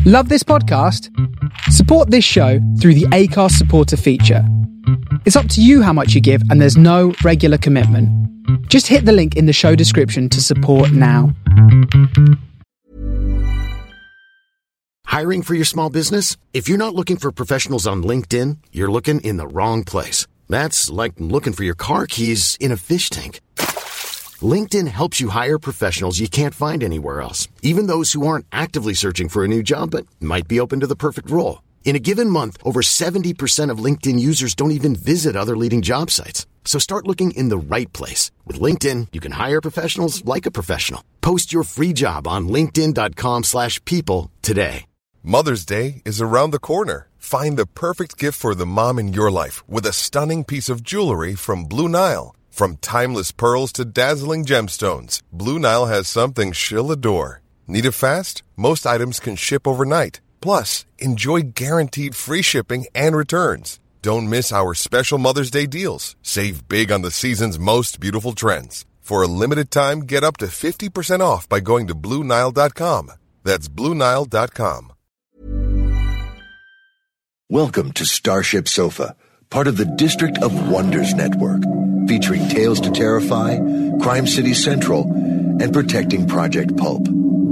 Love this podcast? Support this show through the Acast supporter feature. It's up to you how much you give, and there's no regular commitment. Just hit the link in the show description to support now. Hiring for your small business? If you're not looking for professionals on LinkedIn, you're looking in the wrong place. That's like looking for your car keys in a fish tank. LinkedIn helps you hire professionals you can't find anywhere else, even those who aren't actively searching for a new job but might be open to the perfect role. In a given month, over 70% of LinkedIn users don't even visit other leading job sites. So start looking in the right place. With LinkedIn, you can hire professionals like a professional. Post your free job on linkedin.com/people today. Mother's Day is around the corner. Find the perfect gift for the mom in your life with a stunning piece of jewelry from Blue Nile. From timeless pearls to dazzling gemstones, Blue Nile has something she'll adore. Need it fast? Most items can ship overnight. Plus, enjoy guaranteed free shipping and returns. Don't miss our special Mother's Day deals. Save big on the season's most beautiful trends. For a limited time, get up to 50% off by going to BlueNile.com. That's BlueNile.com. Welcome to Starship Sofa, part of the District of Wonders Network, featuring Tales to Terrify, Crime City Central, and Protecting Project Pulp.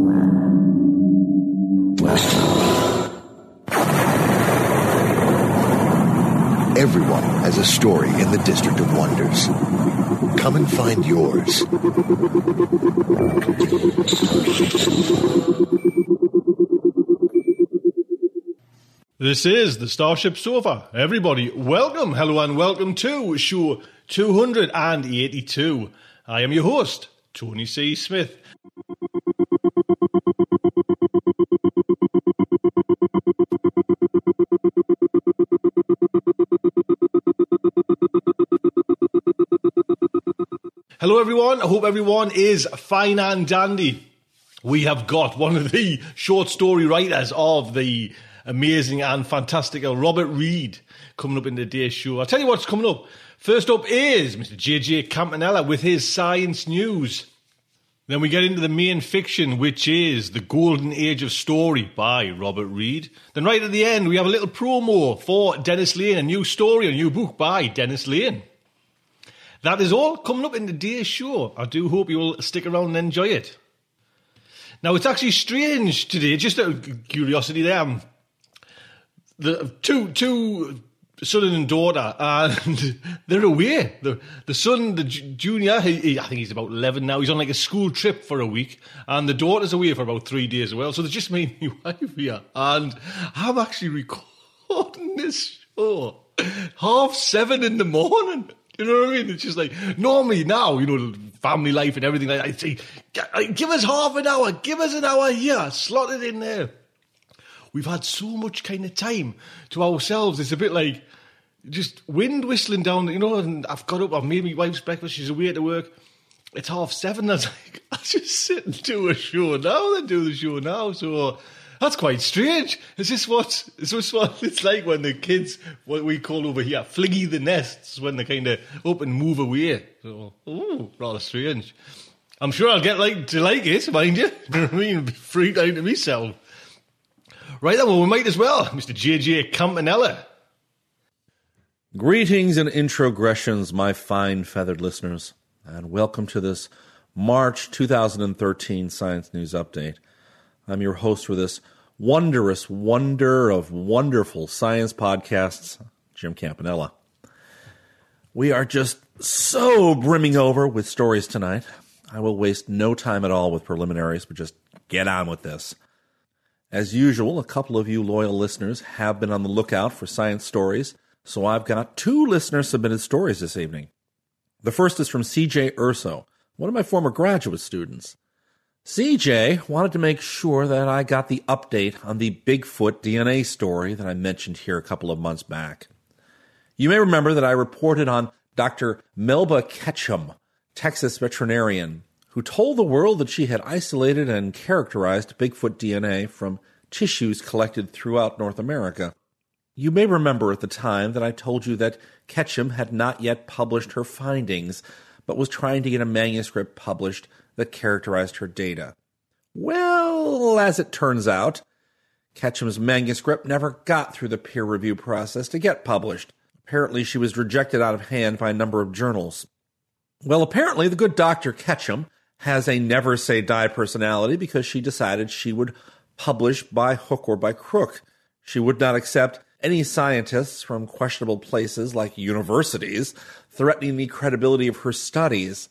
Everyone has a story in the District of Wonders. Come and find yours. This is the Starship Sofa. Everybody, welcome, hello and welcome to show 282. I am your host, Tony C. Smith. Hello everyone, I hope everyone is fine and dandy. We have got one of the short story writers of the amazing and fantastical Robert Reid coming up in today's show. I'll tell you what's coming up. First up is Mr. JJ Campanella with his science news. Then we get into the main fiction, which is The Golden Age of Story by Robert Reid. Then right at the end, we have a little promo for Dennis Lane, a new story, a new book by Dennis Lane. That is all coming up in today's show. I do hope you will stick around and enjoy it. Now, it's actually strange today, just out of curiosity there. The two son and daughter, and they're away. The son, the junior, I think he's about 11 now. He's on like a school trip for a week, and the daughter's away for about 3 days as well. So there's just me and my wife here, and I'm actually recording this show 7:30 in the morning. You know what I mean? It's just like, normally now, you know, family life and everything like that, I'd say, give us half an hour, give us an hour here, slot it in there. We've had so much kind of time to ourselves. It's a bit like just wind whistling down, you know, and I've got up, I've made my wife's breakfast, she's away to work. It's 7:30. I was like, I'll just sit and do a show now, then do the show now. So that's quite strange. Is this what it's like when the kids, what we call over here, fliggy the nests, when they kind of up and move away? So, rather strange. I'm sure I'll get to like it, mind you. You know what I mean? Be freaked out of myself. Right then, well, we might as well. Mr. JJ Campanella. Greetings and introgressions, my fine feathered listeners, and welcome to this March 2013 Science News Update. I'm your host for this wondrous wonder of wonderful science podcasts, Jim Campanella. We are just so brimming over with stories tonight. I will waste no time at all with preliminaries, but just get on with this. As usual, a couple of you loyal listeners have been on the lookout for science stories, so I've got 2 listener-submitted stories this evening. The first is from CJ Urso, one of my former graduate students. CJ wanted to make sure that I got the update on the Bigfoot DNA story that I mentioned here a couple of months back. You may remember that I reported on Dr. Melba Ketchum, Texas veterinarian, who told the world that she had isolated and characterized Bigfoot DNA from tissues collected throughout North America. You may remember at the time that I told you that Ketchum had not yet published her findings, but was trying to get a manuscript published that characterized her data. Well, as it turns out, Ketchum's manuscript never got through the peer review process to get published. Apparently, she was rejected out of hand by a number of journals. Well, apparently, the good Dr. Ketchum has a never-say-die personality because she decided she would publish by hook or by crook. She would not accept any scientists from questionable places like universities threatening the credibility of her studies.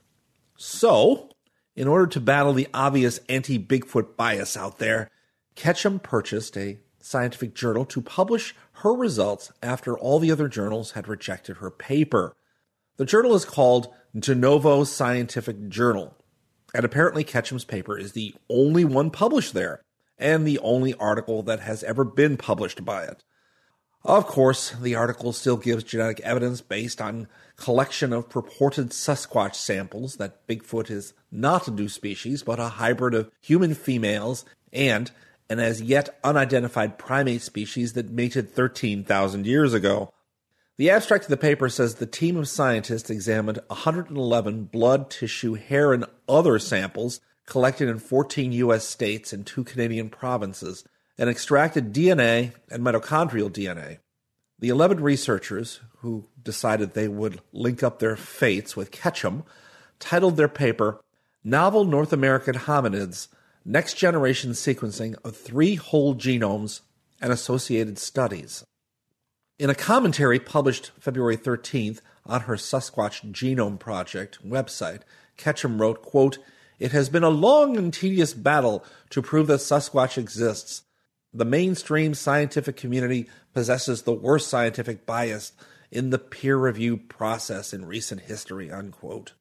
So, in order to battle the obvious anti-Bigfoot bias out there, Ketchum purchased a scientific journal to publish her results after all the other journals had rejected her paper. The journal is called De Novo Scientific Journal, and apparently Ketchum's paper is the only one published there, and the only article that has ever been published by it. Of course, the article still gives genetic evidence based on collection of purported Sasquatch samples that Bigfoot is not a new species, but a hybrid of human females and an as yet unidentified primate species that mated 13,000 years ago. The abstract of the paper says the team of scientists examined 111 blood, tissue, hair, and other samples collected in 14 U.S. states and 2 Canadian provinces, and extracted DNA and mitochondrial DNA. The 11 researchers, who decided they would link up their fates with Ketchum, titled their paper Novel North American Hominids, Next Generation Sequencing of 3 Whole Genomes and Associated Studies. In a commentary published February 13th on her Sasquatch Genome Project website, Ketchum wrote, quote, "It has been a long and tedious battle to prove that Sasquatch exists. The mainstream scientific community possesses the worst scientific bias in the peer review process in recent history," unquote.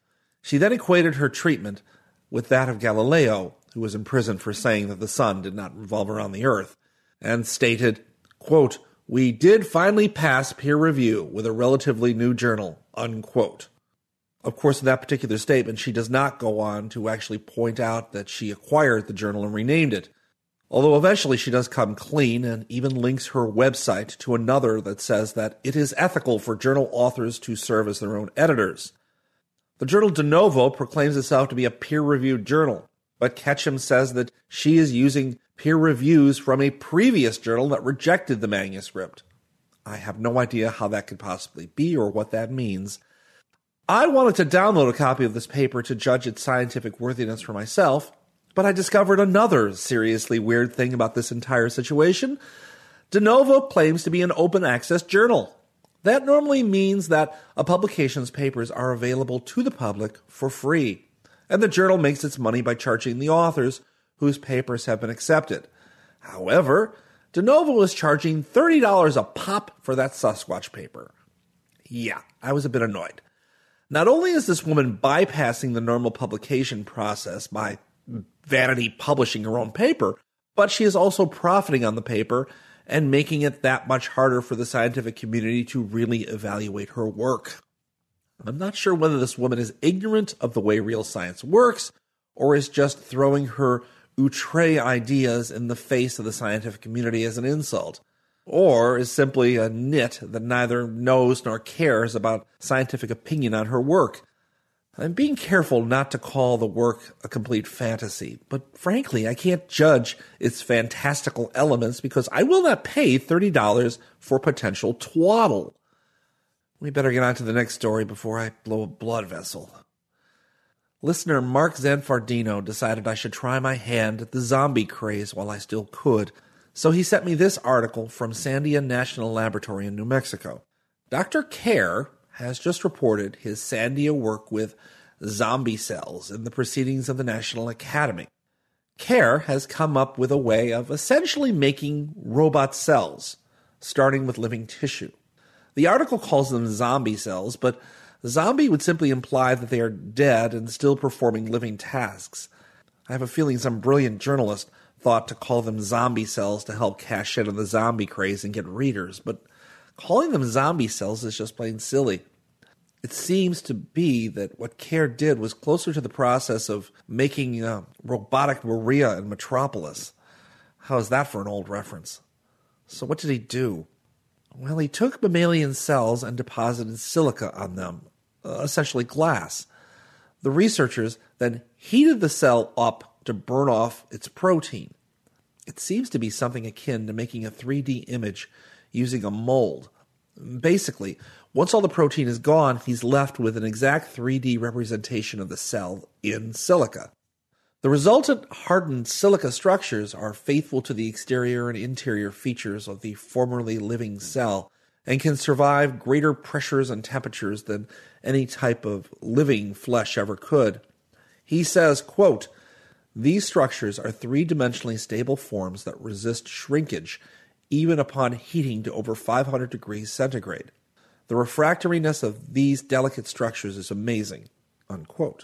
She then equated her treatment with that of Galileo, who was imprisoned for saying that the sun did not revolve around the earth, and stated, quote, "We did finally pass peer review with a relatively new journal," unquote. Of course, in that particular statement, she does not go on to actually point out that she acquired the journal and renamed it, although eventually she does come clean and even links her website to another that says that it is ethical for journal authors to serve as their own editors. The journal De Novo proclaims itself to be a peer-reviewed journal, but Ketchum says that she is using peer reviews from a previous journal that rejected the manuscript. I have no idea how that could possibly be or what that means. I wanted to download a copy of this paper to judge its scientific worthiness for myself, but I discovered another seriously weird thing about this entire situation. De Novo claims to be an open access journal. That normally means that a publication's papers are available to the public for free, and the journal makes its money by charging the authors whose papers have been accepted. However, De Novo is charging $30 a pop for that Sasquatch paper. Yeah, I was a bit annoyed. Not only is this woman bypassing the normal publication process by vanity publishing her own paper, but she is also profiting on the paper and making it that much harder for the scientific community to really evaluate her work. I'm not sure whether this woman is ignorant of the way real science works, or is just throwing her outre ideas in the face of the scientific community as an insult, or is simply a nit that neither knows nor cares about scientific opinion on her work. I'm being careful not to call the work a complete fantasy, but frankly, I can't judge its fantastical elements because I will not pay $30 for potential twaddle. We better get on to the next story before I blow a blood vessel. Listener Mark Zanfardino decided I should try my hand at the zombie craze while I still could, so he sent me this article from Sandia National Laboratory in New Mexico. Dr. Kerr has just reported his Sandia work with zombie cells in the Proceedings of the National Academy. Kerr has come up with a way of essentially making robot cells, starting with living tissue. The article calls them zombie cells, but zombie would simply imply that they are dead and still performing living tasks. I have a feeling some brilliant journalist thought to call them zombie cells to help cash in on the zombie craze and get readers, but calling them zombie cells is just plain silly. It seems to be that what Kerr did was closer to the process of making robotic Maria in Metropolis. How is that for an old reference? So what did he do? Well, he took mammalian cells and deposited silica on them, essentially glass. The researchers then heated the cell up to burn off its protein. It seems to be something akin to making a 3D image using a mold. Basically, once all the protein is gone, he's left with an exact 3D representation of the cell in silica. The resultant hardened silica structures are faithful to the exterior and interior features of the formerly living cell and can survive greater pressures and temperatures than any type of living flesh ever could. He says, quote, "These structures are three-dimensionally stable forms that resist shrinkage even upon heating to over 500 degrees centigrade. The refractoriness of these delicate structures is amazing," unquote.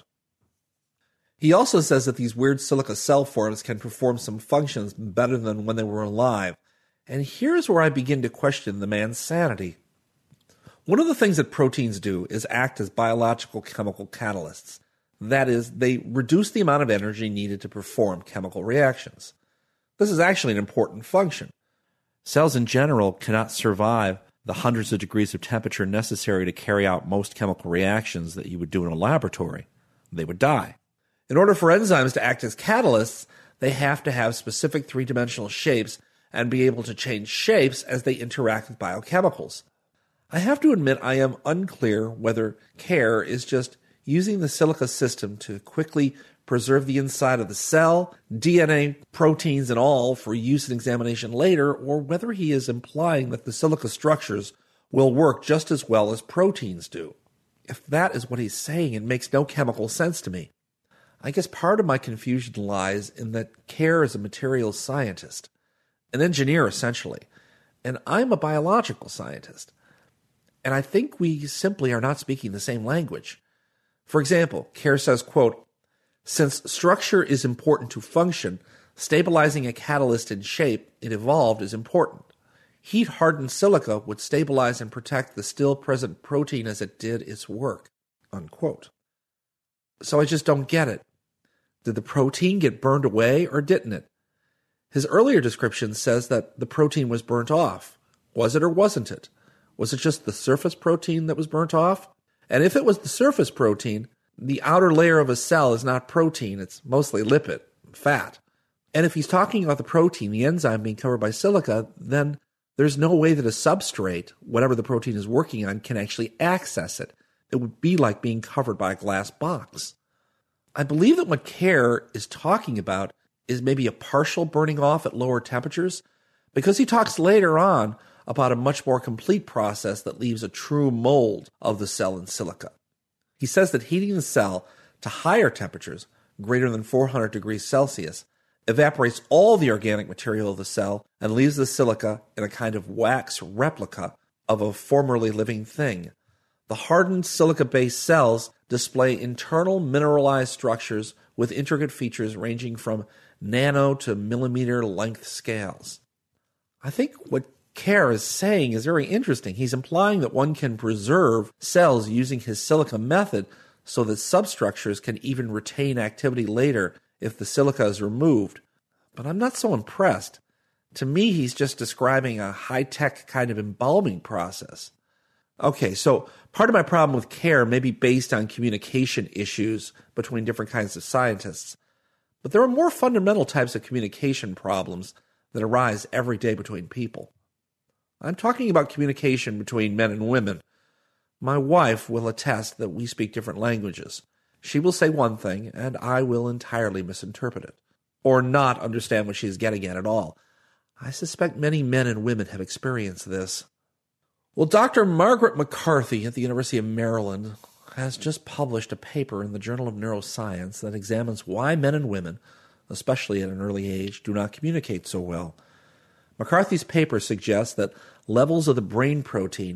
He also says that these weird silica cell forms can perform some functions better than when they were alive. And here's where I begin to question the man's sanity. One of the things that proteins do is act as biological chemical catalysts. That is, they reduce the amount of energy needed to perform chemical reactions. This is actually an important function. Cells in general cannot survive the hundreds of degrees of temperature necessary to carry out most chemical reactions that you would do in a laboratory. They would die. In order for enzymes to act as catalysts, they have to have specific three-dimensional shapes and be able to change shapes as they interact with biochemicals. I have to admit I am unclear whether CARE is just using the silica system to quickly preserve the inside of the cell, DNA, proteins, and all for use in examination later, or whether he is implying that the silica structures will work just as well as proteins do. If that is what he's saying, it makes no chemical sense to me. I guess part of my confusion lies in that CARE is a materials scientist, an engineer essentially, and I'm a biological scientist. And I think we simply are not speaking the same language. For example, CARE says, quote, "Since structure is important to function, stabilizing a catalyst in shape it evolved is important. Heat-hardened silica would stabilize and protect the still present protein as it did its work," unquote. So I just don't get it. Did the protein get burned away or didn't it? His earlier description says that the protein was burnt off. Was it or wasn't it? Was it just the surface protein that was burnt off? And if it was the surface protein, the outer layer of a cell is not protein, it's mostly lipid, fat. And if he's talking about the protein, the enzyme being covered by silica, then there's no way that a substrate, whatever the protein is working on, can actually access it. It would be like being covered by a glass box. I believe that what CARE is talking about is maybe a partial burning off at lower temperatures, because he talks later on about a much more complete process that leaves a true mold of the cell in silica. He says that heating the cell to higher temperatures, greater than 400 degrees Celsius, evaporates all the organic material of the cell and leaves the silica in a kind of wax replica of a formerly living thing. The hardened silica-based cells display internal mineralized structures with intricate features ranging from nano to millimeter length scales. I think what CARE is saying is very interesting. He's implying that one can preserve cells using his silica method so that substructures can even retain activity later if the silica is removed. But I'm not so impressed. To me, he's just describing a high-tech kind of embalming process. Okay, so part of my problem with CARE may be based on communication issues between different kinds of scientists. But there are more fundamental types of communication problems that arise every day between people. I'm talking about communication between men and women. My wife will attest that we speak different languages. She will say one thing, and I will entirely misinterpret it, or not understand what she is getting at all. I suspect many men and women have experienced this. Well, Dr. Margaret McCarthy at the University of Maryland has just published a paper in the Journal of Neuroscience that examines why men and women, especially at an early age, do not communicate so well. McCarthy's paper suggests that levels of the brain protein,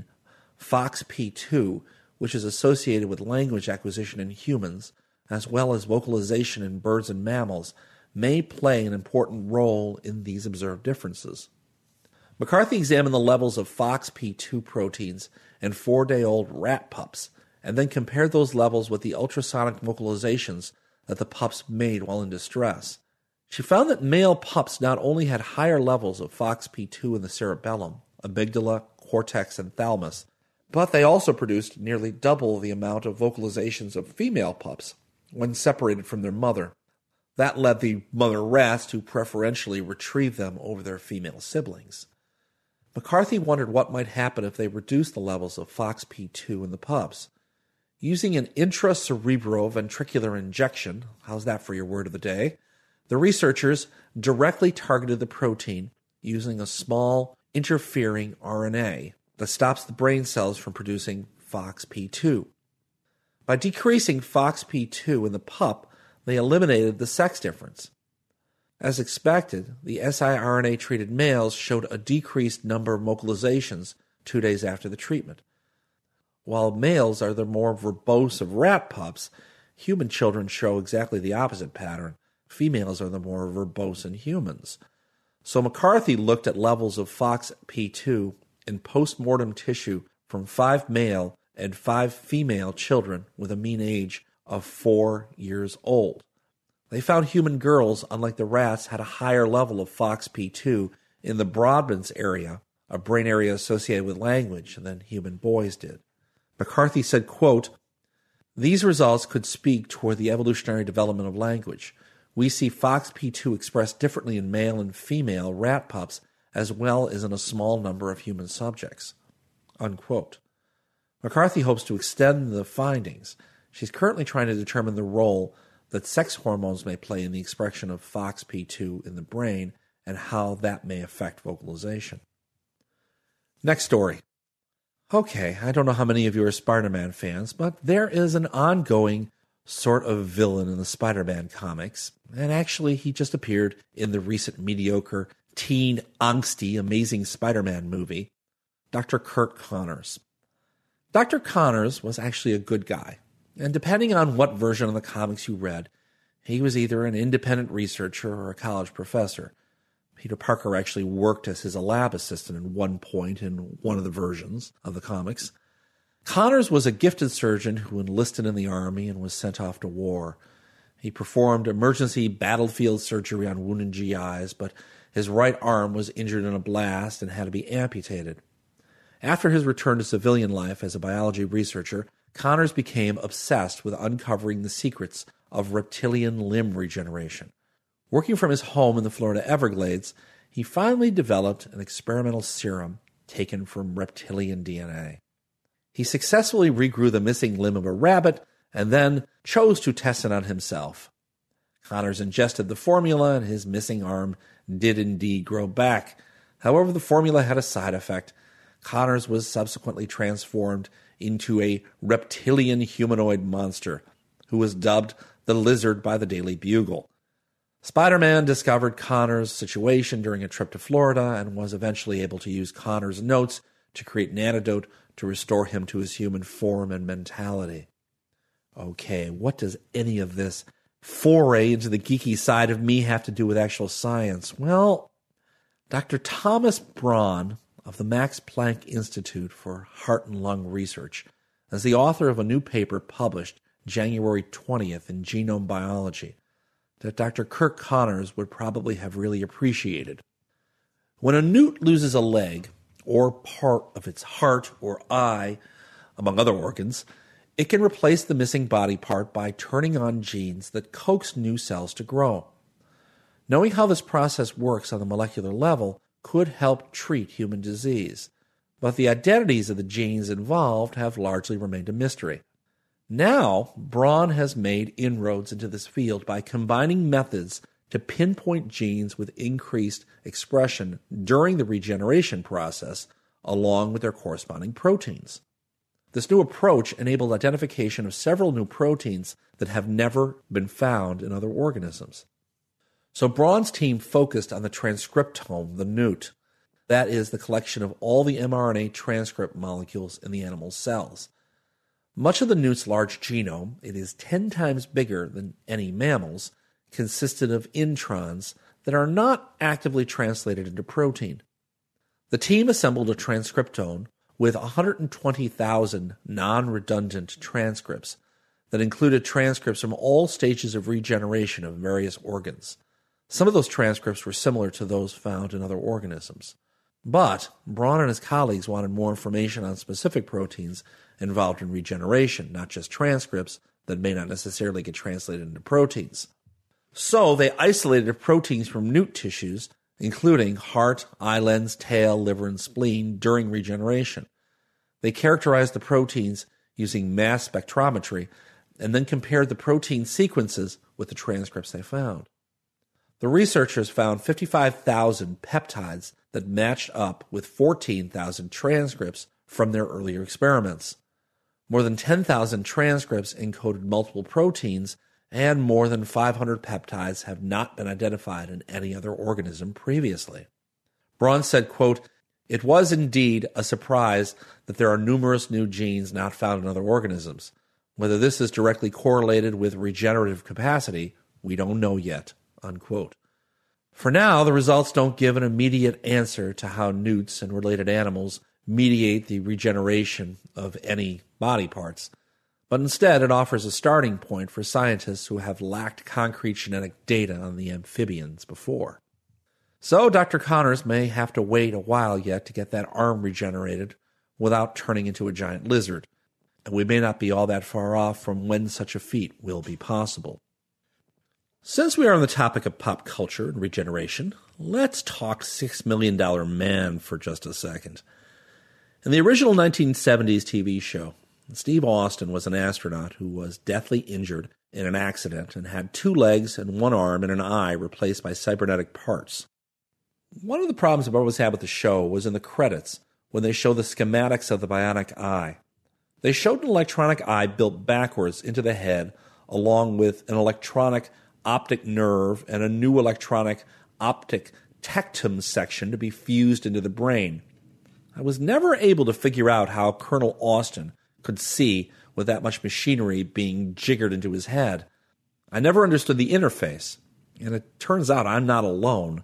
FOXP2, which is associated with language acquisition in humans, as well as vocalization in birds and mammals, may play an important role in these observed differences. McCarthy examined the levels of FOXP2 proteins in 4-day-old rat pups, and then compared those levels with the ultrasonic vocalizations that the pups made while in distress. She found that male pups not only had higher levels of FOXP2 in the cerebellum, amygdala, cortex, and thalamus, but they also produced nearly double the amount of vocalizations of female pups when separated from their mother. That led the mother rats to preferentially retrieve them over their female siblings. McCarthy wondered what might happen if they reduced the levels of FOXP2 in the pups. Using an intracerebroventricular injection, how's that for your word of the day, the researchers directly targeted the protein using a small interfering RNA that stops the brain cells from producing FOXP2. By decreasing FOXP2 in the pup, they eliminated the sex difference. As expected, the siRNA-treated males showed a decreased number of vocalizations 2 days after the treatment. While males are the more verbose of rat pups, human children show exactly the opposite pattern. Females are the more verbose in humans. So McCarthy looked at levels of FOXP2 in post-mortem tissue from 5 male and 5 female children with a mean age of 4 years old. They found human girls, unlike the rats, had a higher level of FOXP2 in the Brodmann's area, a brain area associated with language, than human boys did. McCarthy said, quote, "These results could speak toward the evolutionary development of language. We see FOXP2 expressed differently in male and female rat pups as well as in a small number of human subjects." Unquote. McCarthy hopes to extend the findings. She's currently trying to determine the role that sex hormones may play in the expression of FOXP2 in the brain and how that may affect vocalization. Next story. Okay, I don't know how many of you are Spider-Man fans, but there is an ongoing sort of villain in the Spider-Man comics, and actually he just appeared in the recent mediocre, teen, angsty, Amazing Spider-Man movie, Dr. Curt Connors. Dr. Connors was actually a good guy, and depending on what version of the comics you read, he was either an independent researcher or a college professor. Peter Parker actually worked as his lab assistant at one point in one of the versions of the comics. Connors was a gifted surgeon who enlisted in the Army and was sent off to war. He performed emergency battlefield surgery on wounded GIs, but his right arm was injured in a blast and had to be amputated. After his return to civilian life as a biology researcher, Connors became obsessed with uncovering the secrets of reptilian limb regeneration. Working from his home in the Florida Everglades, he finally developed an experimental serum taken from reptilian DNA. He successfully regrew the missing limb of a rabbit and then chose to test it on himself. Connors ingested the formula and his missing arm did indeed grow back. However, the formula had a side effect. Connors was subsequently transformed into a reptilian humanoid monster who was dubbed the Lizard by the Daily Bugle. Spider-Man discovered Connors' situation during a trip to Florida and was eventually able to use Connors' notes to create an antidote to restore him to his human form and mentality. Okay, what does any of this foray into the geeky side of me have to do with actual science? Well, Dr. Thomas Braun of the Max Planck Institute for Heart and Lung Research is the author of a new paper published January 20th in Genome Biology that Dr. Curt Connors would probably have really appreciated. When a newt loses a leg, or part of its heart or eye, among other organs, it can replace the missing body part by turning on genes that coax new cells to grow. Knowing how this process works on the molecular level could help treat human disease, but the identities of the genes involved have largely remained a mystery. Now, Braun has made inroads into this field by combining methods to pinpoint genes with increased expression during the regeneration process, along with their corresponding proteins. This new approach enabled identification of several new proteins that have never been found in other organisms. So Braun's team focused on the transcriptome, the newt. That is the collection of all the mRNA transcript molecules in the animal's cells. Much of the newt's large genome, it is 10 times bigger than any mammal's, consisted of introns that are not actively translated into protein. The team assembled a transcriptome with 120,000 non-redundant transcripts that included transcripts from all stages of regeneration of various organs. Some of those transcripts were similar to those found in other organisms. But Braun and his colleagues wanted more information on specific proteins involved in regeneration, not just transcripts that may not necessarily get translated into proteins. So they isolated proteins from newt tissues, including heart, eyelids, tail, liver, and spleen, during regeneration. They characterized the proteins using mass spectrometry and then compared the protein sequences with the transcripts they found. The researchers found 55,000 peptides that matched up with 14,000 transcripts from their earlier experiments. More than 10,000 transcripts encoded multiple proteins, and more than 500 peptides have not been identified in any other organism previously. Braun said, quote, "It was indeed a surprise that there are numerous new genes not found in other organisms. Whether this is directly correlated with regenerative capacity, we don't know yet," unquote. For now, the results don't give an immediate answer to how newts and related animals mediate the regeneration of any body parts, but instead it offers a starting point for scientists who have lacked concrete genetic data on the amphibians before. So Dr. Connors may have to wait a while yet to get that arm regenerated without turning into a giant lizard, and we may not be all that far off from when such a feat will be possible. Since we are on the topic of pop culture and regeneration, let's talk $6 Million Man for just a second. In the original 1970s TV show, Steve Austin was an astronaut who was deathly injured in an accident and had 2 legs and 1 arm and an eye replaced by cybernetic parts. One of the problems I've always had with the show was in the credits when they show the schematics of the bionic eye. They showed an electronic eye built backwards into the head along with an electronic optic nerve and a new electronic optic tectum section to be fused into the brain. I was never able to figure out how Colonel Austin could see with that much machinery being jiggered into his head. I never understood the interface, and it turns out I'm not alone.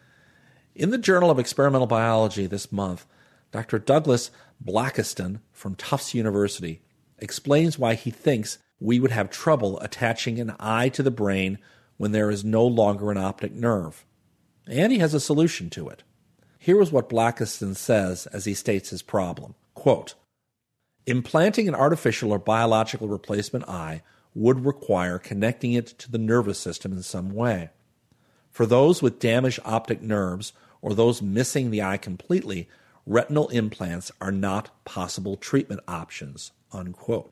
In the Journal of Experimental Biology this month, Dr. Douglas Blackiston from Tufts University explains why he thinks we would have trouble attaching an eye to the brain when there is no longer an optic nerve. And he has a solution to it. Here is what Blackiston says as he states his problem. Quote, "Implanting an artificial or biological replacement eye would require connecting it to the nervous system in some way. For those with damaged optic nerves or those missing the eye completely, retinal implants are not possible treatment options," unquote.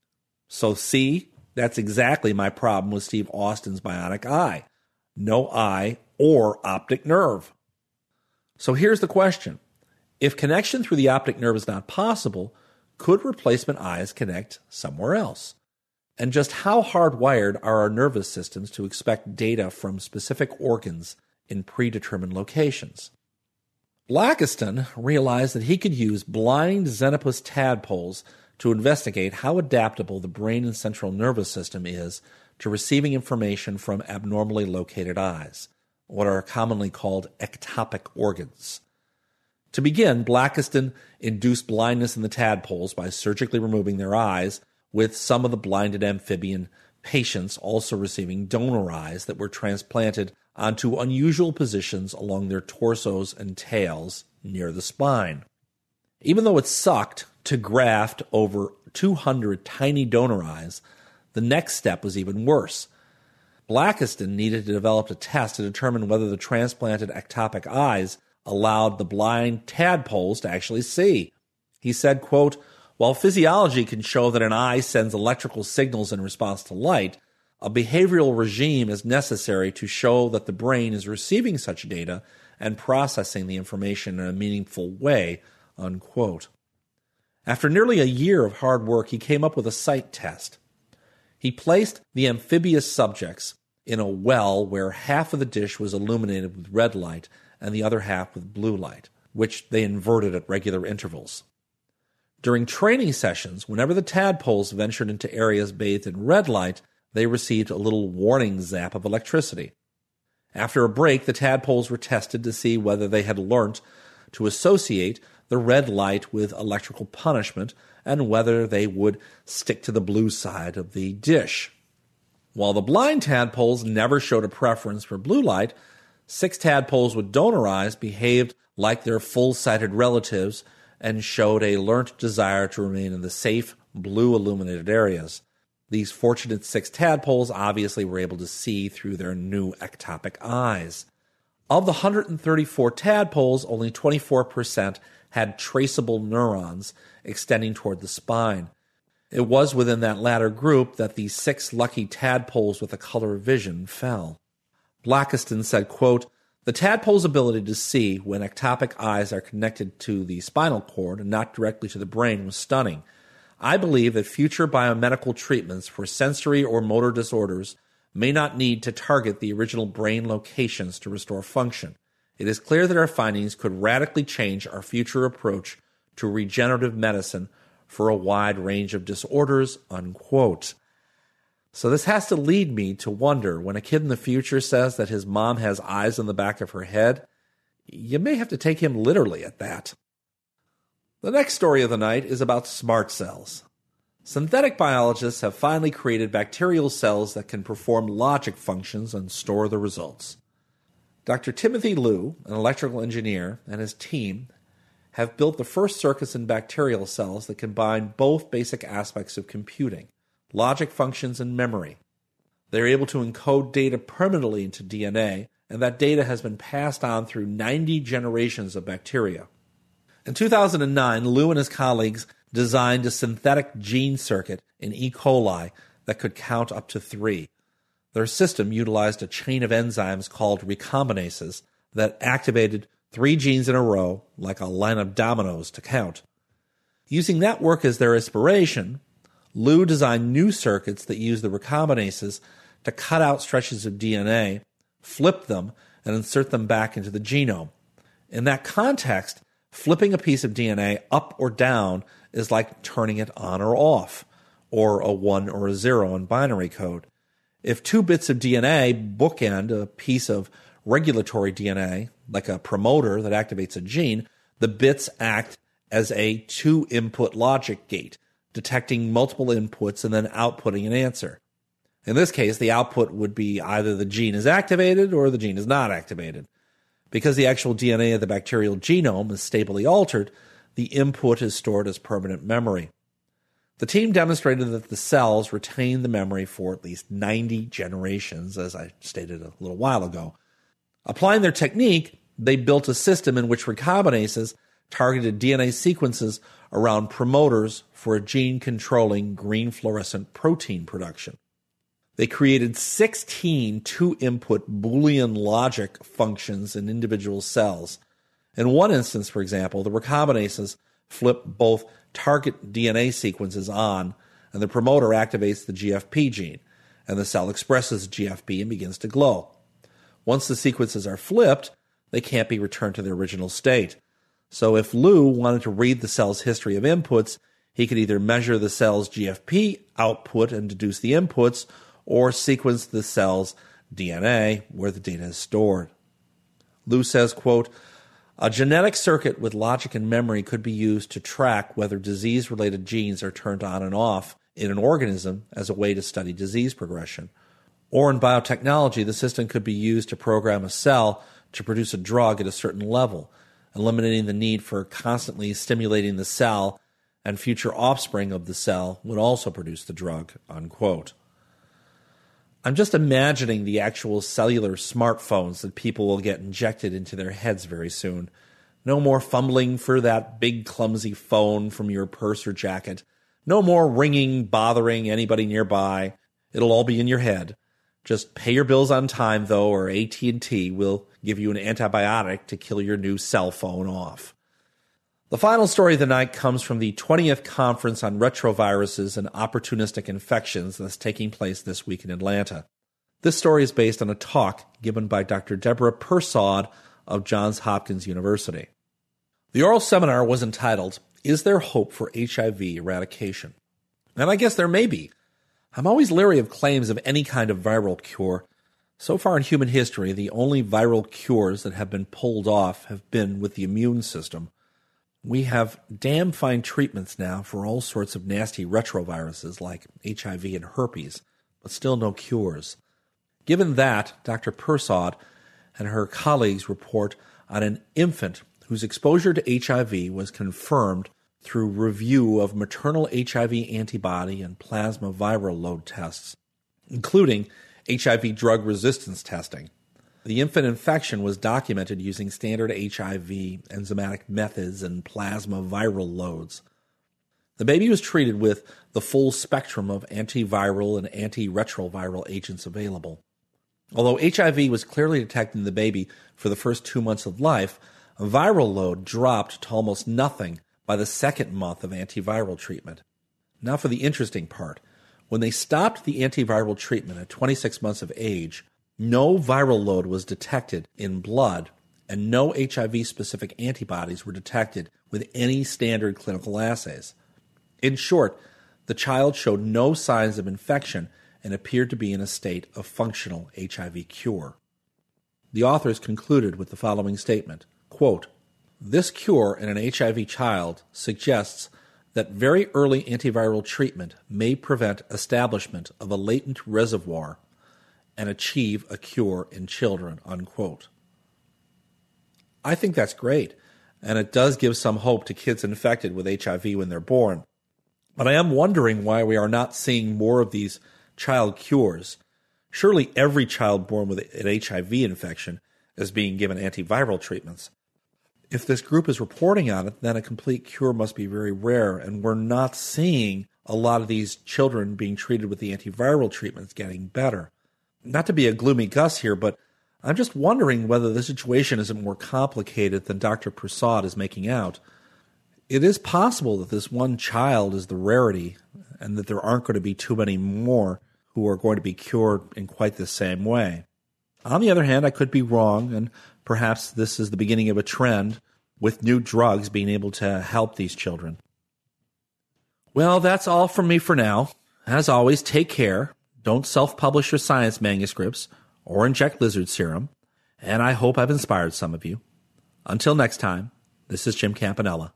So see, that's exactly my problem with Steve Austin's bionic eye. No eye or optic nerve. So here's the question. If connection through the optic nerve is not possible, could replacement eyes connect somewhere else? And just how hardwired are our nervous systems to expect data from specific organs in predetermined locations? Blackiston realized that he could use blind Xenopus tadpoles to investigate how adaptable the brain and central nervous system is to receiving information from abnormally located eyes, what are commonly called ectopic organs. To begin, Blackiston induced blindness in the tadpoles by surgically removing their eyes, with some of the blinded amphibian patients also receiving donor eyes that were transplanted onto unusual positions along their torsos and tails near the spine. Even though it sucked to graft over 200 tiny donor eyes, the next step was even worse. Blackiston needed to develop a test to determine whether the transplanted ectopic eyes allowed the blind tadpoles to actually see. He said, quote, "While physiology can show that an eye sends electrical signals in response to light, a behavioral regime is necessary to show that the brain is receiving such data and processing the information in a meaningful way," unquote. After nearly a year of hard work, he came up with a sight test. He placed the amphibious subjects in a well where half of the dish was illuminated with red light and the other half with blue light, which they inverted at regular intervals. During training sessions, whenever the tadpoles ventured into areas bathed in red light, they received a little warning zap of electricity. After a break, the tadpoles were tested to see whether they had learnt to associate the red light with electrical punishment and whether they would stick to the blue side of the dish. While the blind tadpoles never showed a preference for blue light, 6 tadpoles with donor eyes behaved like their full-sighted relatives and showed a learnt desire to remain in the safe, blue-illuminated areas. These fortunate 6 tadpoles obviously were able to see through their new ectopic eyes. Of the 134 tadpoles, only 24% had traceable neurons extending toward the spine. It was within that latter group that the 6 lucky tadpoles with a color vision fell. Blackiston said, quote, "The tadpole's ability to see when ectopic eyes are connected to the spinal cord and not directly to the brain was stunning. I believe that future biomedical treatments for sensory or motor disorders may not need to target the original brain locations to restore function. It is clear that our findings could radically change our future approach to regenerative medicine for a wide range of disorders," unquote. So this has to lead me to wonder, when a kid in the future says that his mom has eyes on the back of her head, you may have to take him literally at that. The next story of the night is about smart cells. Synthetic biologists have finally created bacterial cells that can perform logic functions and store the results. Dr. Timothy Liu, an electrical engineer, and his team have built the first circuits in bacterial cells that combine both basic aspects of computing, logic functions and memory. They're able to encode data permanently into DNA, and that data has been passed on through 90 generations of bacteria. In 2009, Liu and his colleagues designed a synthetic gene circuit in E. coli that could count up to 3. Their system utilized a chain of enzymes called recombinases that activated 3 genes in a row, like a line of dominoes, to count. Using that work as their inspiration, Liu designed new circuits that use the recombinases to cut out stretches of DNA, flip them, and insert them back into the genome. In that context, flipping a piece of DNA up or down is like turning it on or off, or a 1 or a 0 in binary code. If 2 bits of DNA bookend a piece of regulatory DNA, like a promoter that activates a gene, the bits act as a 2-input logic gate, detecting multiple inputs and then outputting an answer. In this case, the output would be either the gene is activated or the gene is not activated. Because the actual DNA of the bacterial genome is stably altered, the input is stored as permanent memory. The team demonstrated that the cells retain the memory for at least 90 generations, as I stated a little while ago. Applying their technique, they built a system in which recombinases targeted DNA sequences around promoters for a gene controlling green fluorescent protein production. They created 16 2-input Boolean logic functions in individual cells. In one instance, for example, the recombinases flip both target DNA sequences on, and the promoter activates the GFP gene, and the cell expresses GFP and begins to glow. Once the sequences are flipped, they can't be returned to their original state. So if Liu wanted to read the cell's history of inputs, he could either measure the cell's GFP output and deduce the inputs, or sequence the cell's DNA where the data is stored. Liu says, quote, "A genetic circuit with logic and memory could be used to track whether disease-related genes are turned on and off in an organism as a way to study disease progression. Or in biotechnology, the system could be used to program a cell to produce a drug at a certain level, eliminating the need for constantly stimulating the cell, and future offspring of the cell would also produce the drug," unquote. I'm just imagining the actual cellular smartphones that people will get injected into their heads very soon. No more fumbling for that big clumsy phone from your purse or jacket. No more ringing, bothering anybody nearby. It'll all be in your head. Just pay your bills on time, though, or AT&T will give you an antibiotic to kill your new cell phone off. The final story of the night comes from the 20th Conference on Retroviruses and Opportunistic Infections that's taking place this week in Atlanta. This story is based on a talk given by Dr. Deborah Persaud of Johns Hopkins University. The oral seminar was entitled, "Is There Hope for HIV Eradication?" And I guess there may be. I'm always leery of claims of any kind of viral cure. So far in human history, the only viral cures that have been pulled off have been with the immune system. We have damn fine treatments now for all sorts of nasty retroviruses like HIV and herpes, but still no cures. Given that, Dr. Persaud and her colleagues report on an infant whose exposure to HIV was confirmed through review of maternal HIV antibody and plasma viral load tests, including HIV drug resistance testing. The infant infection was documented using standard HIV enzymatic methods and plasma viral loads. The baby was treated with the full spectrum of antiviral and antiretroviral agents available. Although HIV was clearly detected in the baby for the first 2 months of life, a viral load dropped to almost nothing by the second month of antiviral treatment. Now for the interesting part. When they stopped the antiviral treatment at 26 months of age, no viral load was detected in blood, and no HIV-specific antibodies were detected with any standard clinical assays. In short, the child showed no signs of infection and appeared to be in a state of functional HIV cure. The authors concluded with the following statement, quote, "This cure in an HIV child suggests that very early antiviral treatment may prevent establishment of a latent reservoir and achieve a cure in children," unquote. I think that's great, and it does give some hope to kids infected with HIV when they're born. But I am wondering why we are not seeing more of these child cures. Surely every child born with an HIV infection is being given antiviral treatments. If this group is reporting on it, then a complete cure must be very rare, and we're not seeing a lot of these children being treated with the antiviral treatments getting better. Not to be a gloomy Gus here, but I'm just wondering whether the situation isn't more complicated than Dr. Prasad is making out. It is possible that this one child is the rarity and that there aren't going to be too many more who are going to be cured in quite the same way. On the other hand, I could be wrong, and perhaps this is the beginning of a trend with new drugs being able to help these children. Well, that's all from me for now. As always, take care. Don't self-publish your science manuscripts or inject lizard serum, and I hope I've inspired some of you. Until next time, this is Jim Campanella.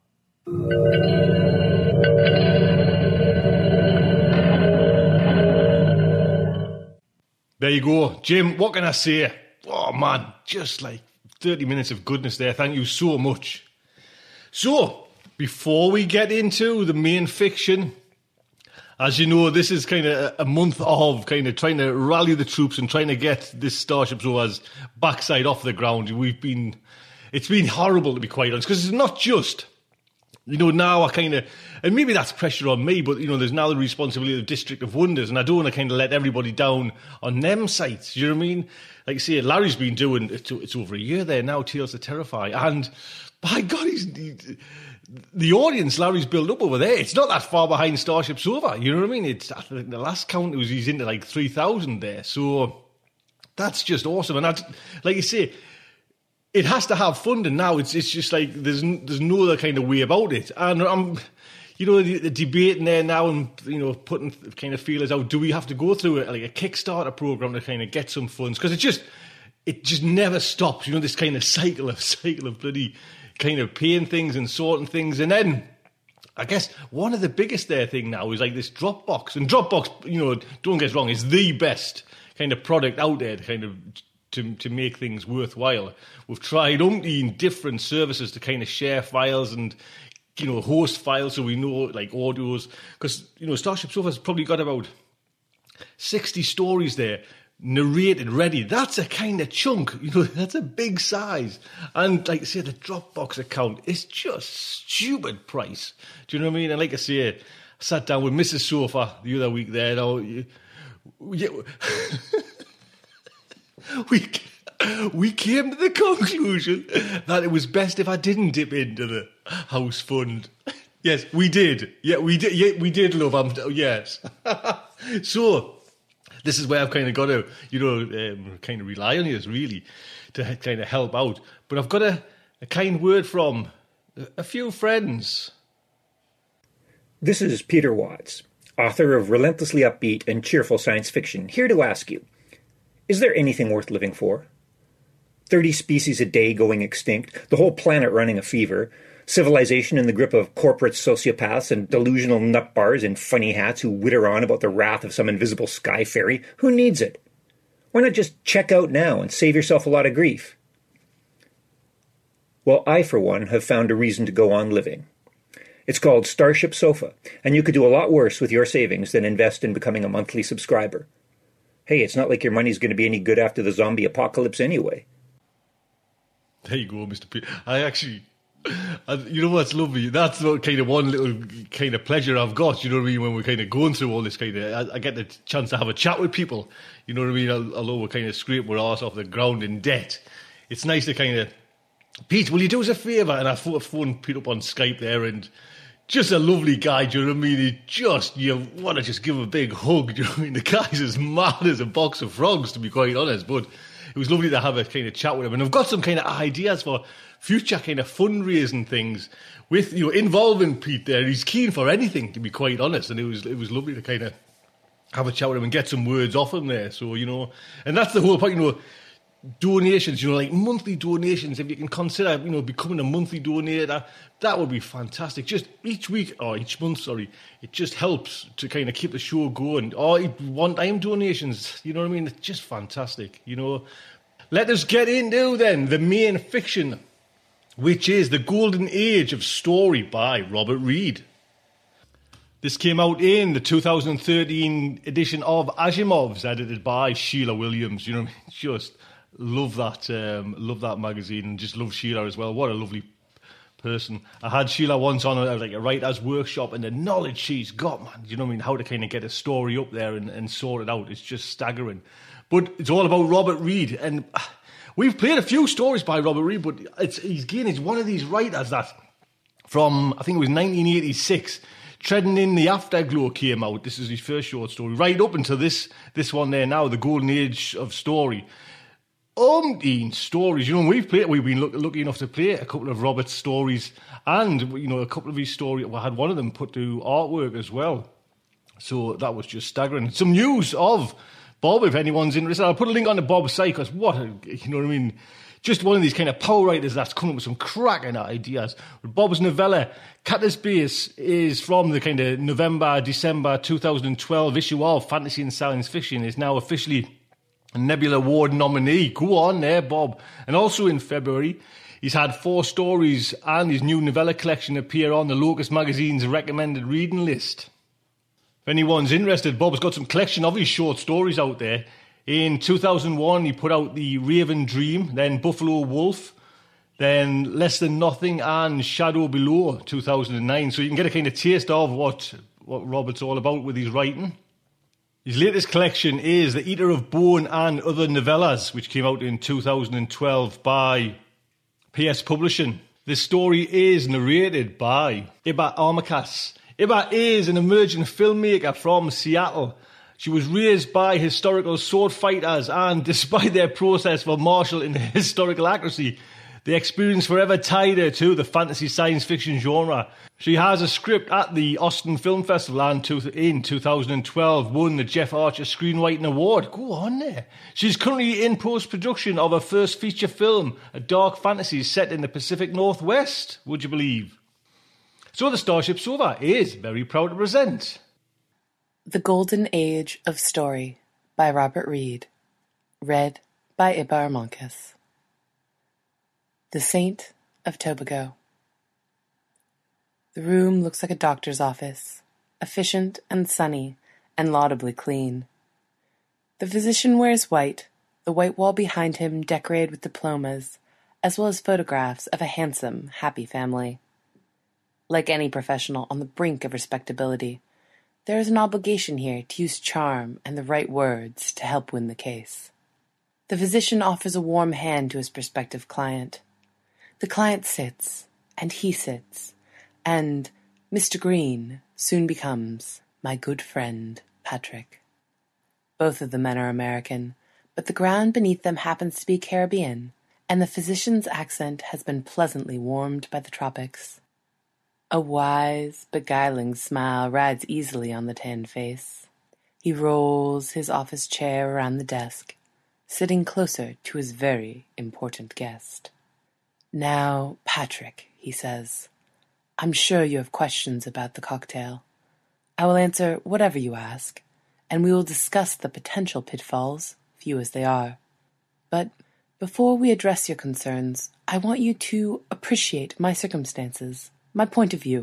There you go. Jim, what can I say? Oh, man, just like 30 minutes of goodness there. Thank you so much. So, before we get into the main fiction, as you know, this is kind of a month of kind of trying to rally the troops and trying to get this Starship Sofa's backside off the ground. It's been horrible, to be quite honest, because it's not just... now and maybe that's pressure on me, but, there's now the responsibility of the District of Wonders, and I don't want to kind of let everybody down on them sites, you know what I mean? Like I say, Larry's been doing, it's over a year there now, Tales to Terrify, and by God, the audience Larry's built up over there, it's not that far behind Starship Sofa, you know what I mean? I think the last count he's into like 3,000 there, so that's just awesome, and that's, like you say, it has to have funding now. It's just like there's no other kind of way about it. And I'm, the debating there now and putting kind of feelers out. Do we have to go through a Kickstarter program to kind of get some funds? Because it just never stops. This kind of cycle of bloody kind of paying things and sorting things. And then I guess one of the biggest thing now is like this Dropbox. And Dropbox, don't get us wrong, is the best kind of product out there to kind of to make things worthwhile. We've tried umpteen different services to kind of share files and, host files so we know, like, audios. Because, Starship Sofa's probably got about 60 stories there, narrated, ready. That's a kind of chunk, that's a big size. And, like I say, the Dropbox account is just stupid price. Do you know what I mean? And like I say, I sat down with Mrs. Sofa the other week there. We came to the conclusion that it was best if I didn't dip into the house fund. Yes, we did. Yeah, we did. Yeah, we did, love. Yes. So this is where I've kind of got to, kind of rely on you, really, to kind of help out. But I've got a kind word from a few friends. This is Peter Watts, author of relentlessly upbeat and cheerful science fiction, here to ask you, is there anything worth living for? 30 species a day going extinct, the whole planet running a fever, civilization in the grip of corporate sociopaths and delusional nutbars in funny hats who witter on about the wrath of some invisible sky fairy. Who needs it? Why not just check out now and save yourself a lot of grief? Well, I, for one, have found a reason to go on living. It's called Starship Sofa, and you could do a lot worse with your savings than invest in becoming a monthly subscriber. Hey, it's not like your money's going to be any good after the zombie apocalypse anyway. There you go, Mr. P. You know what's lovely? That's not kind of one little kind of pleasure I've got, you know what I mean, when we're kind of going through all this kind of... I get the chance to have a chat with people, you know what I mean, although we're kind of scraping our arse off the ground in debt. It's nice to kind of... Pete, will you do us a favour? And I phoned Pete up on Skype there, and just a lovely guy, do you know what I mean? You want to just give him a big hug, do you know what I mean? The guy's as mad as a box of frogs, to be quite honest, but it was lovely to have a kind of chat with him. And I've got some kind of ideas for future kind of fundraising things with, you know, involving Pete there. He's keen for anything, to be quite honest, and it was lovely to kind of have a chat with him and get some words off him there. So, you know, and that's the whole point, you know, donations, you know, like monthly donations. If you can consider, you know, becoming a monthly donator, that would be fantastic. Just each month, it just helps to kind of keep the show going. Or one-time donations, you know what I mean? It's just fantastic, you know. Let us get into then the main fiction, which is The Golden Age of Story by Robert Reed. This came out in the 2013 edition of Asimov's, edited by Sheila Williams. You know what I mean? Just love that magazine, and just love Sheila as well. What a lovely person. I had Sheila once on a writer's workshop, and the knowledge she's got, man, you know what I mean, how to kind of get a story up there and sort it out. It's just staggering. But it's all about Robert Reed, and we've played a few stories by Robert Reed, but he's one of these writers that from, I think it was 1986, Treading in the Afterglow came out. This is his first short story, right up until this one there now, The Golden Age of Story. Stories, you know, we've been lucky enough to play a couple of Robert's stories, and, you know, a couple of his stories, I had one of them put to artwork as well. So that was just staggering. Some news of Bob, if anyone's interested. I'll put a link on the Bob's site, because you know what I mean? Just one of these kind of power writers that's coming up with some cracking ideas. Bob's novella, Catter's Base, is from the kind of November-December 2012 issue of Fantasy and Science Fiction, is now officially a Nebula Award nominee. Go on there, Bob. And also in February, he's had 4 stories and his new novella collection appear on the Locus magazine's recommended reading list. If anyone's interested, Bob's got some collection of his short stories out there. In 2001, he put out The Raven Dream, then Buffalo Wolf, then Less Than Nothing, and Shadow Below, 2009. So you can get a kind of taste of what Robert's all about with his writing. His latest collection is The Eater of Bone and Other Novellas, which came out in 2012 by PS Publishing. This story is narrated by Iba Armakas. Iba is an emerging filmmaker from Seattle. She was raised by historical sword fighters, and despite their process for martial and historical accuracy, the experience forever tied her to the fantasy science fiction genre. She has a script at the Austin Film Festival and in 2012 won the Jeff Archer Screenwriting Award. Go on there. She's currently in post-production of her first feature film, a dark fantasy set in the Pacific Northwest, would you believe? So the Starship Sofa is very proud to present The Golden Age of Story by Robert Reed. Read by Iba Armakas. The Saint of Tobago. The room looks like a doctor's office, efficient and sunny and laudably clean. The physician wears white, the white wall behind him decorated with diplomas, as well as photographs of a handsome, happy family. Like any professional on the brink of respectability, there is an obligation here to use charm and the right words to help win the case. The physician offers a warm hand to his prospective client. The client sits, and he sits, and Mr. Green soon becomes my good friend, Patrick. Both of the men are American, but the ground beneath them happens to be Caribbean, and the physician's accent has been pleasantly warmed by the tropics. A wise, beguiling smile rides easily on the tanned face. He rolls his office chair around the desk, sitting closer to his very important guest. "Now, Patrick," he says, "I'm sure you have questions about the cocktail. I will answer whatever you ask, and we will discuss the potential pitfalls, few as they are. But before we address your concerns, I want you to appreciate my circumstances, my point of view.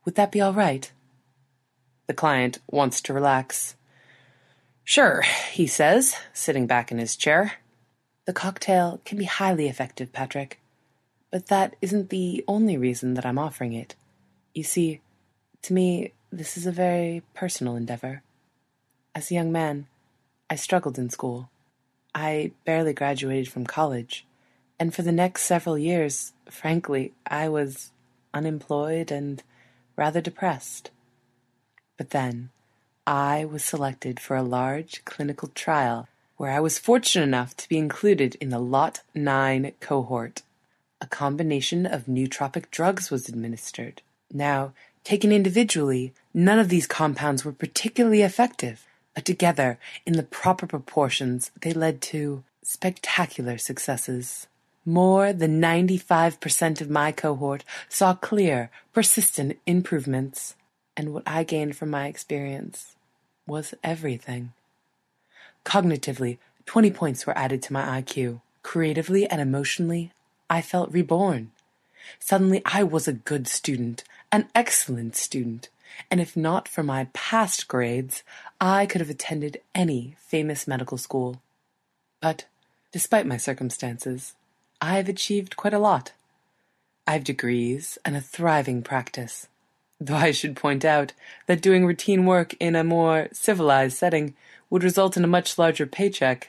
Would that be all right? The client wants to relax. Sure, he says, sitting back in his chair. The cocktail can be highly effective, Patrick. But that isn't the only reason that I'm offering it. You see, to me, this is a very personal endeavor. As a young man, I struggled in school. I barely graduated from college, and for the next several years, frankly, I was unemployed and rather depressed. But then, I was selected for a large clinical trial where I was fortunate enough to be included in the Lot 9 cohort. A combination of nootropic drugs was administered. Now, taken individually, none of these compounds were particularly effective, but together, in the proper proportions, they led to spectacular successes. More than 95% of my cohort saw clear, persistent improvements, and what I gained from my experience was everything. Cognitively, 20 points were added to my IQ. Creatively and emotionally, I felt reborn. Suddenly, I was a good student, an excellent student, and if not for my past grades, I could have attended any famous medical school. But, despite my circumstances, I have achieved quite a lot. I have degrees and a thriving practice, though I should point out that doing routine work in a more civilized setting would result in a much larger paycheck.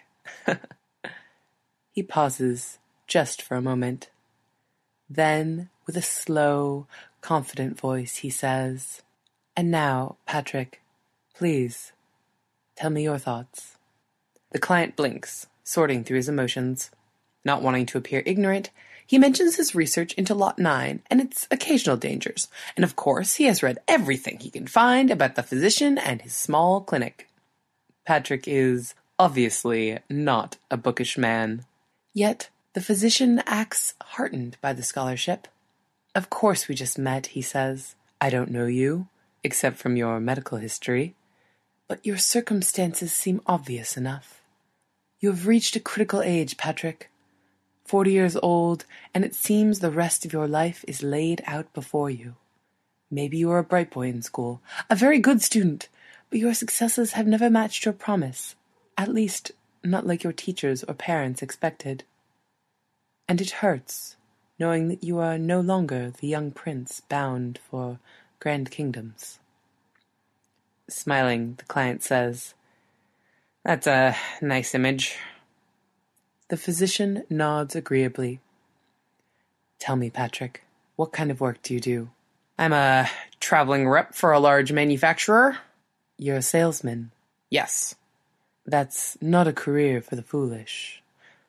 He pauses just for a moment. Then, with a slow, confident voice, he says, "And now, Patrick, please, tell me your thoughts." The client blinks, sorting through his emotions. Not wanting to appear ignorant, he mentions his research into Lot 9 and its occasional dangers, and of course he has read everything he can find about the physician and his small clinic. Patrick is obviously not a bookish man. Yet the physician acts heartened by the scholarship. "Of course we just met," he says. "I don't know you, except from your medical history, but your circumstances seem obvious enough. You have reached a critical age, Patrick. 40 years old, and it seems the rest of your life is laid out before you. Maybe you are a bright boy in school, a very good student, but your successes have never matched your promise, at least not like your teachers or parents expected. And it hurts, knowing that you are no longer the young prince bound for grand kingdoms." Smiling, the client says, "That's a nice image." The physician nods agreeably. "Tell me, Patrick, what kind of work do you do?" "I'm a traveling rep for a large manufacturer." "You're a salesman?" "Yes." "That's not a career for the foolish."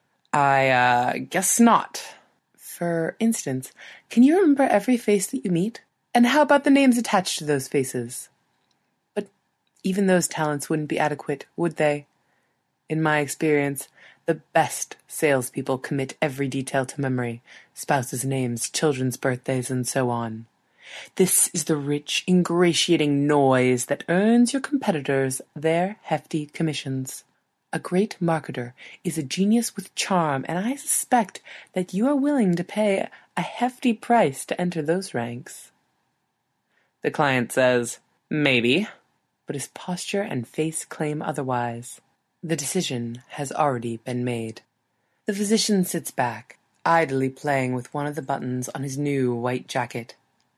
I guess not." "For instance, can you remember every face that you meet? And how about the names attached to those faces?" "But even those talents wouldn't be adequate, would they? In my experience, the best salespeople commit every detail to memory, spouses' names, children's birthdays, and so on. This is the rich, ingratiating noise that earns your competitors their hefty commissions. A great marketer is a genius with charm, and I suspect that you are willing to pay a hefty price to enter those ranks." The client says, "Maybe," but his posture and face claim otherwise. The decision has already been made. The physician sits back, idly playing with one of the buttons on his new white jacket.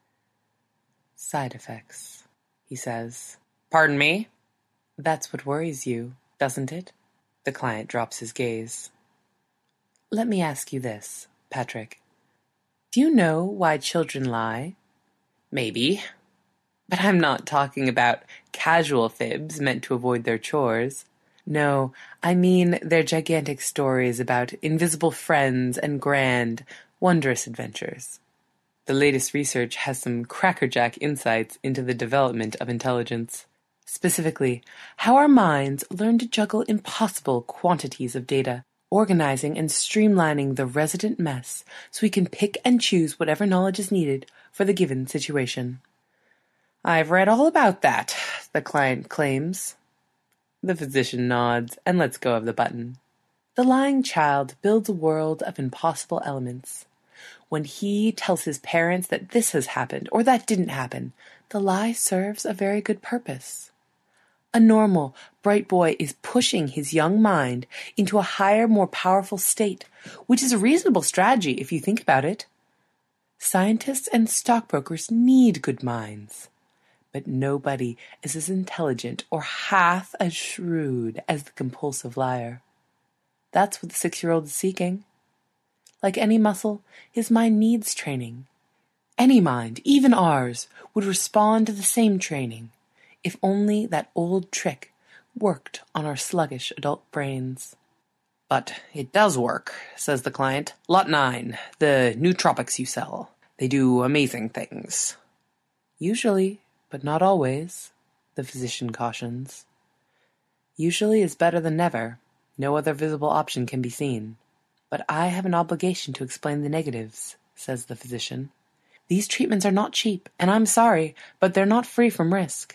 "Side effects," he says. "Pardon me?" "That's what worries you, doesn't it?" The client drops his gaze. "Let me ask you this, Patrick. Do you know why children lie?" "Maybe." "But I'm not talking about casual fibs meant to avoid their chores. No, I mean their gigantic stories about invisible friends and grand, wondrous adventures. The latest research has some crackerjack insights into the development of intelligence. Specifically, how our minds learn to juggle impossible quantities of data, organizing and streamlining the resident mess so we can pick and choose whatever knowledge is needed for the given situation." "I've read all about that," the client claims. The physician nods and lets go of the button. The lying child builds a world of impossible elements. When he tells his parents that this has happened or that didn't happen, the lie serves a very good purpose. A normal, bright boy is pushing his young mind into a higher, more powerful state, which is a reasonable strategy if you think about it. Scientists and stockbrokers need good minds, but nobody is as intelligent or half as shrewd as the compulsive liar. That's what the 6-year-old is seeking. Like any muscle, his mind needs training. Any mind, even ours, would respond to the same training, if only that old trick worked on our sluggish adult brains. But it does work, says the client. Lot 9, the nootropics you sell. They do amazing things. Usually, but not always, the physician cautions. Usually is better than never. No other visible option can be seen. But I have an obligation to explain the negatives, says the physician. These treatments are not cheap, and I'm sorry, but they're not free from risk.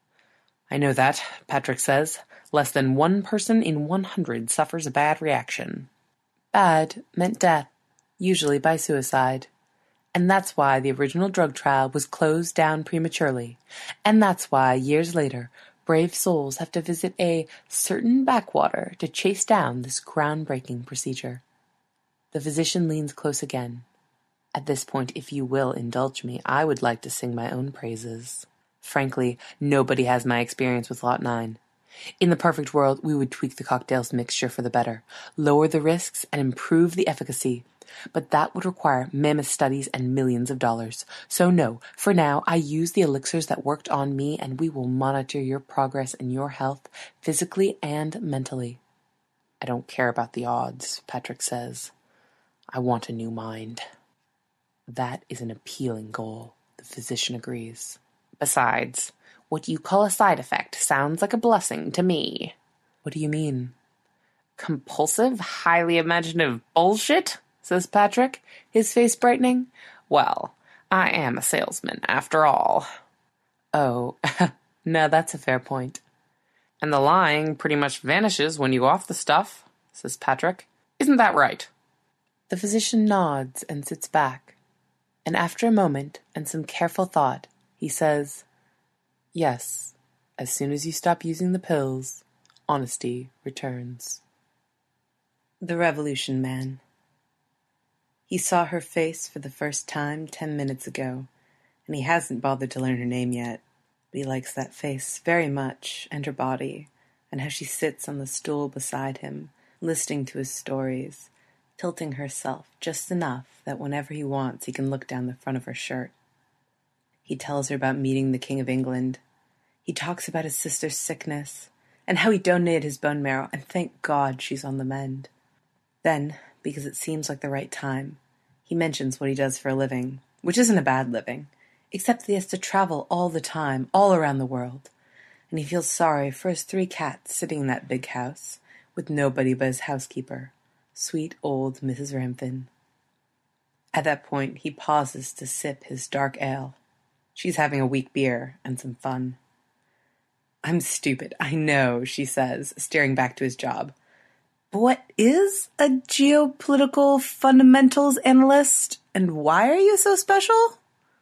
I know that, Patrick says. Less than 1 person in 100 suffers a bad reaction. Bad meant death, usually by suicide. And that's why the original drug trial was closed down prematurely. And that's why, years later, brave souls have to visit a certain backwater to chase down this groundbreaking procedure. The physician leans close again. At this point, if you will indulge me, I would like to sing my own praises. Frankly, nobody has my experience with Lot 9. In the perfect world, we would tweak the cocktail's mixture for the better, lower the risks, and improve the efficacy. But that would require mammoth studies and millions of dollars. So no, for now, I use the elixirs that worked on me, and we will monitor your progress and your health, physically and mentally. I don't care about the odds, Patrick says. I want a new mind. That is an appealing goal, the physician agrees. Besides, what you call a side effect sounds like a blessing to me. What do you mean? Compulsive, highly imaginative bullshit, says Patrick, his face brightening. Well, I am a salesman, after all. Oh, no, that's a fair point. And the lying pretty much vanishes when you go off the stuff, says Patrick. Isn't that right? The physician nods and sits back. And after a moment and some careful thought, he says, yes, as soon as you stop using the pills, honesty returns. The Revolution Man. He saw her face for the first time 10 minutes ago, and he hasn't bothered to learn her name yet. But he likes that face very much, and her body, and how she sits on the stool beside him, listening to his stories, tilting herself just enough that whenever he wants he can look down the front of her shirt. He tells her about meeting the King of England. He talks about his sister's sickness, and how he donated his bone marrow, and thank God she's on the mend. Then, because it seems like the right time, he mentions what he does for a living, which isn't a bad living, except that he has to travel all the time, all around the world, and he feels sorry for his 3 cats sitting in that big house, with nobody but his housekeeper, sweet old Mrs. Ramfin. At that point, he pauses to sip his dark ale. She's having a weak beer and some fun. I'm stupid, I know, she says, staring back to his job. But what is a geopolitical fundamentals analyst, and why are you so special?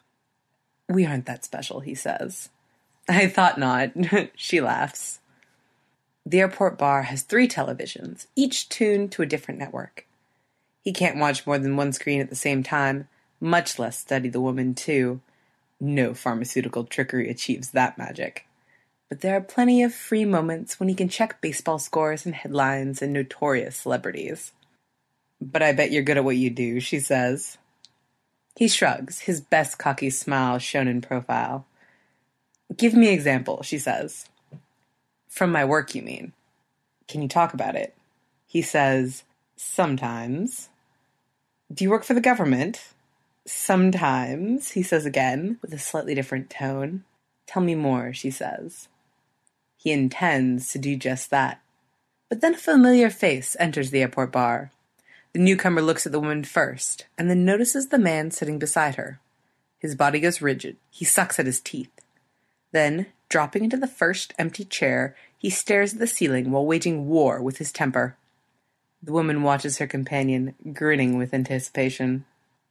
We aren't that special, he says. I thought not, she laughs. The airport bar has 3 televisions, each tuned to a different network. He can't watch more than one screen at the same time, much less study the woman, too. No pharmaceutical trickery achieves that magic. But there are plenty of free moments when he can check baseball scores and headlines and notorious celebrities. But I bet you're good at what you do, she says. He shrugs, his best cocky smile shown in profile. Give me an example, she says. From my work, you mean? Can you talk about it? He says, sometimes. Do you work for the government? Sometimes, he says again, with a slightly different tone. Tell me more, she says. He intends to do just that. But then a familiar face enters the airport bar. The newcomer looks at the woman first, and then notices the man sitting beside her. His body goes rigid. He sucks at his teeth. Then, dropping into the first empty chair, he stares at the ceiling while waging war with his temper. The woman watches her companion, grinning with anticipation.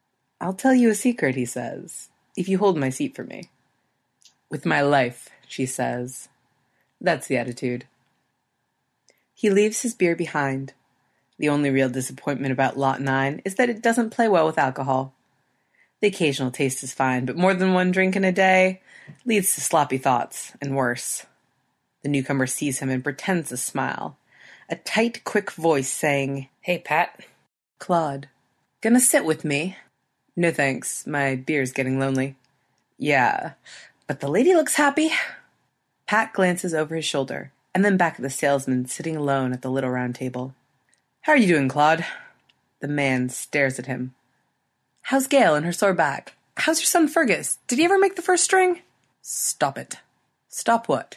I'll tell you a secret, he says, if you hold my seat for me. With my life, she says. That's the attitude. He leaves his beer behind. The only real disappointment about Lot 9 is that it doesn't play well with alcohol. The occasional taste is fine, but more than one drink in a day leads to sloppy thoughts, and worse. The newcomer sees him and pretends to smile. A tight, quick voice saying, "Hey, Pat." Claude. "Gonna sit with me?" "No thanks, my beer's getting lonely." "Yeah, but the lady looks happy." Pat glances over his shoulder, and then back at the salesman sitting alone at the little round table. "How are you doing, Claude?" The man stares at him. "How's Gail and her sore back? How's your son Fergus? Did he ever make the first string?" "Stop it." "Stop what?"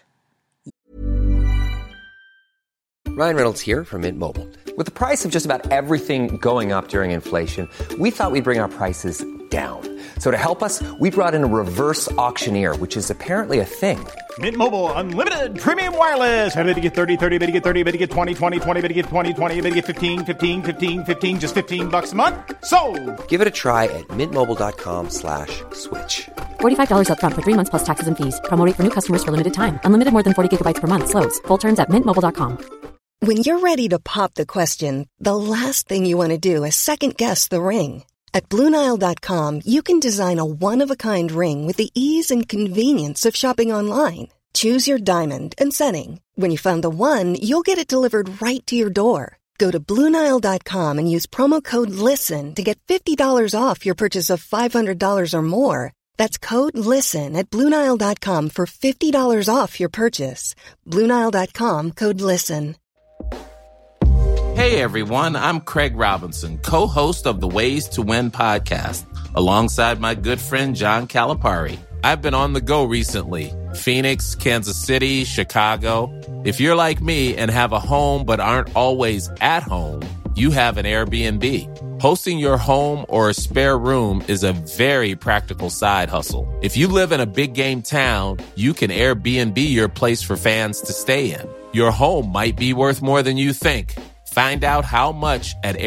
Ryan Reynolds here from Mint Mobile. With the price of just about everything going up during inflation, we thought we'd bring our prices down. So to help us, we brought in a reverse auctioneer, which is apparently a thing. Mint Mobile Unlimited Premium Wireless. How to get 30, 30, how to get 30, how to get 20, 20, 20, how to get 20, 20, how to get 15, 15, 15, 15, just $15 a month? Sold! Give it a try at mintmobile.com/switch. $45 up front for 3 months plus taxes and fees. Promo rate for new customers for limited time. Unlimited more than 40 gigabytes per month. Slows full terms at mintmobile.com. When you're ready to pop the question, the last thing you want to do is second-guess the ring. At BlueNile.com, you can design a one-of-a-kind ring with the ease and convenience of shopping online. Choose your diamond and setting. When you find the one, you'll get it delivered right to your door. Go to BlueNile.com and use promo code LISTEN to get $50 off your purchase of $500 or more. That's code LISTEN at BlueNile.com for $50 off your purchase. BlueNile.com, code LISTEN. Hey everyone, I'm Craig Robinson, co-host of the Ways to Win podcast, alongside my good friend John Calipari. I've been on the go recently. Phoenix, Kansas City, Chicago. If you're like me and have a home but aren't always at home, you have an Airbnb. Hosting your home or a spare room is a very practical side hustle. If you live in a big game town, you can Airbnb your place for fans to stay in. Your home might be worth more than you think. Find out how much at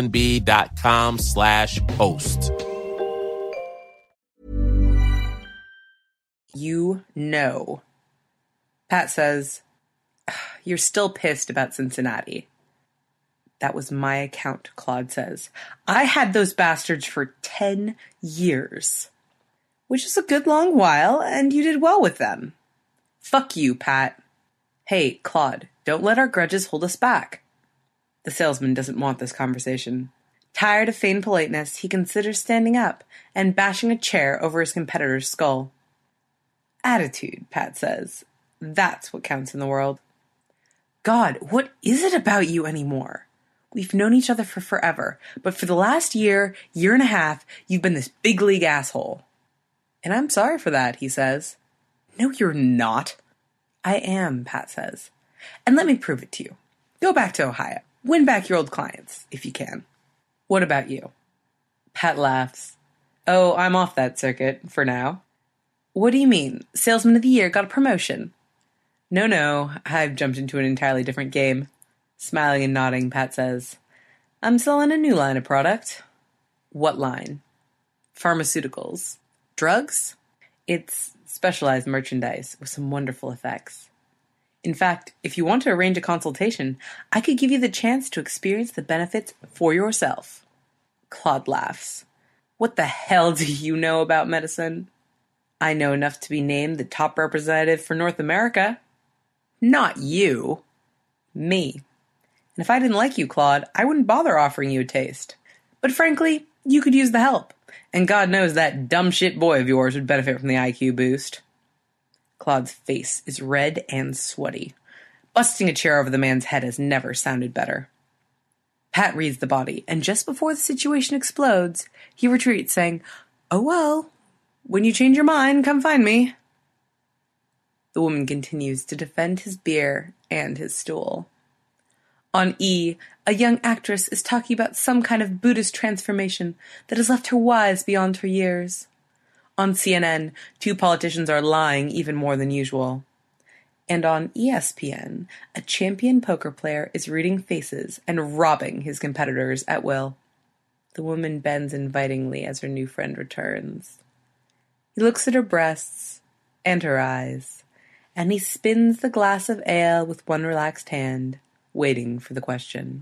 airbnb.com/host. You know. Pat says, "You're still pissed about Cincinnati." "That was my account," Claude says. "I had those bastards for 10 years. Which is a good long while, and you did well with them." "Fuck you, Pat." "Hey, Claude, don't let our grudges hold us back." The salesman doesn't want this conversation. Tired of feigned politeness, he considers standing up and bashing a chair over his competitor's skull. "Attitude," Pat says. "That's what counts in the world." "God, what is it about you anymore? We've known each other for forever, but for the last year and a half, you've been this big league asshole." "And I'm sorry for that," he says. "No, you're not." "I am," Pat says. "And let me prove it to you. Go back to Ohio. Win back your old clients, if you can." "What about you?" Pat laughs. "Oh, I'm off that circuit, for now." "What do you mean? Salesman of the Year, got a promotion." No, I've jumped into an entirely different game." Smiling and nodding, Pat says, "I'm selling a new line of product." "What line?" "Pharmaceuticals." "Drugs?" "It's specialized merchandise with some wonderful effects. In fact, if you want to arrange a consultation, I could give you the chance to experience the benefits for yourself." Claude laughs. "What the hell do you know about medicine?" "I know enough to be named the top representative for North America." "Not you." "Me. And if I didn't like you, Claude, I wouldn't bother offering you a taste. But frankly, you could use the help. And God knows that dumb shit boy of yours would benefit from the IQ boost." Claude's face is red and sweaty. Busting a chair over the man's head has never sounded better. Pat reads the body, and just before the situation explodes, he retreats, saying, "Oh well, when you change your mind, come find me." The woman continues to defend his beer and his stool. On E, a young actress is talking about some kind of Buddhist transformation that has left her wise beyond her years. On CNN, 2 politicians are lying even more than usual. And on ESPN, a champion poker player is reading faces and robbing his competitors at will. The woman bends invitingly as her new friend returns. He looks at her breasts and her eyes, and he spins the glass of ale with one relaxed hand, waiting for the question.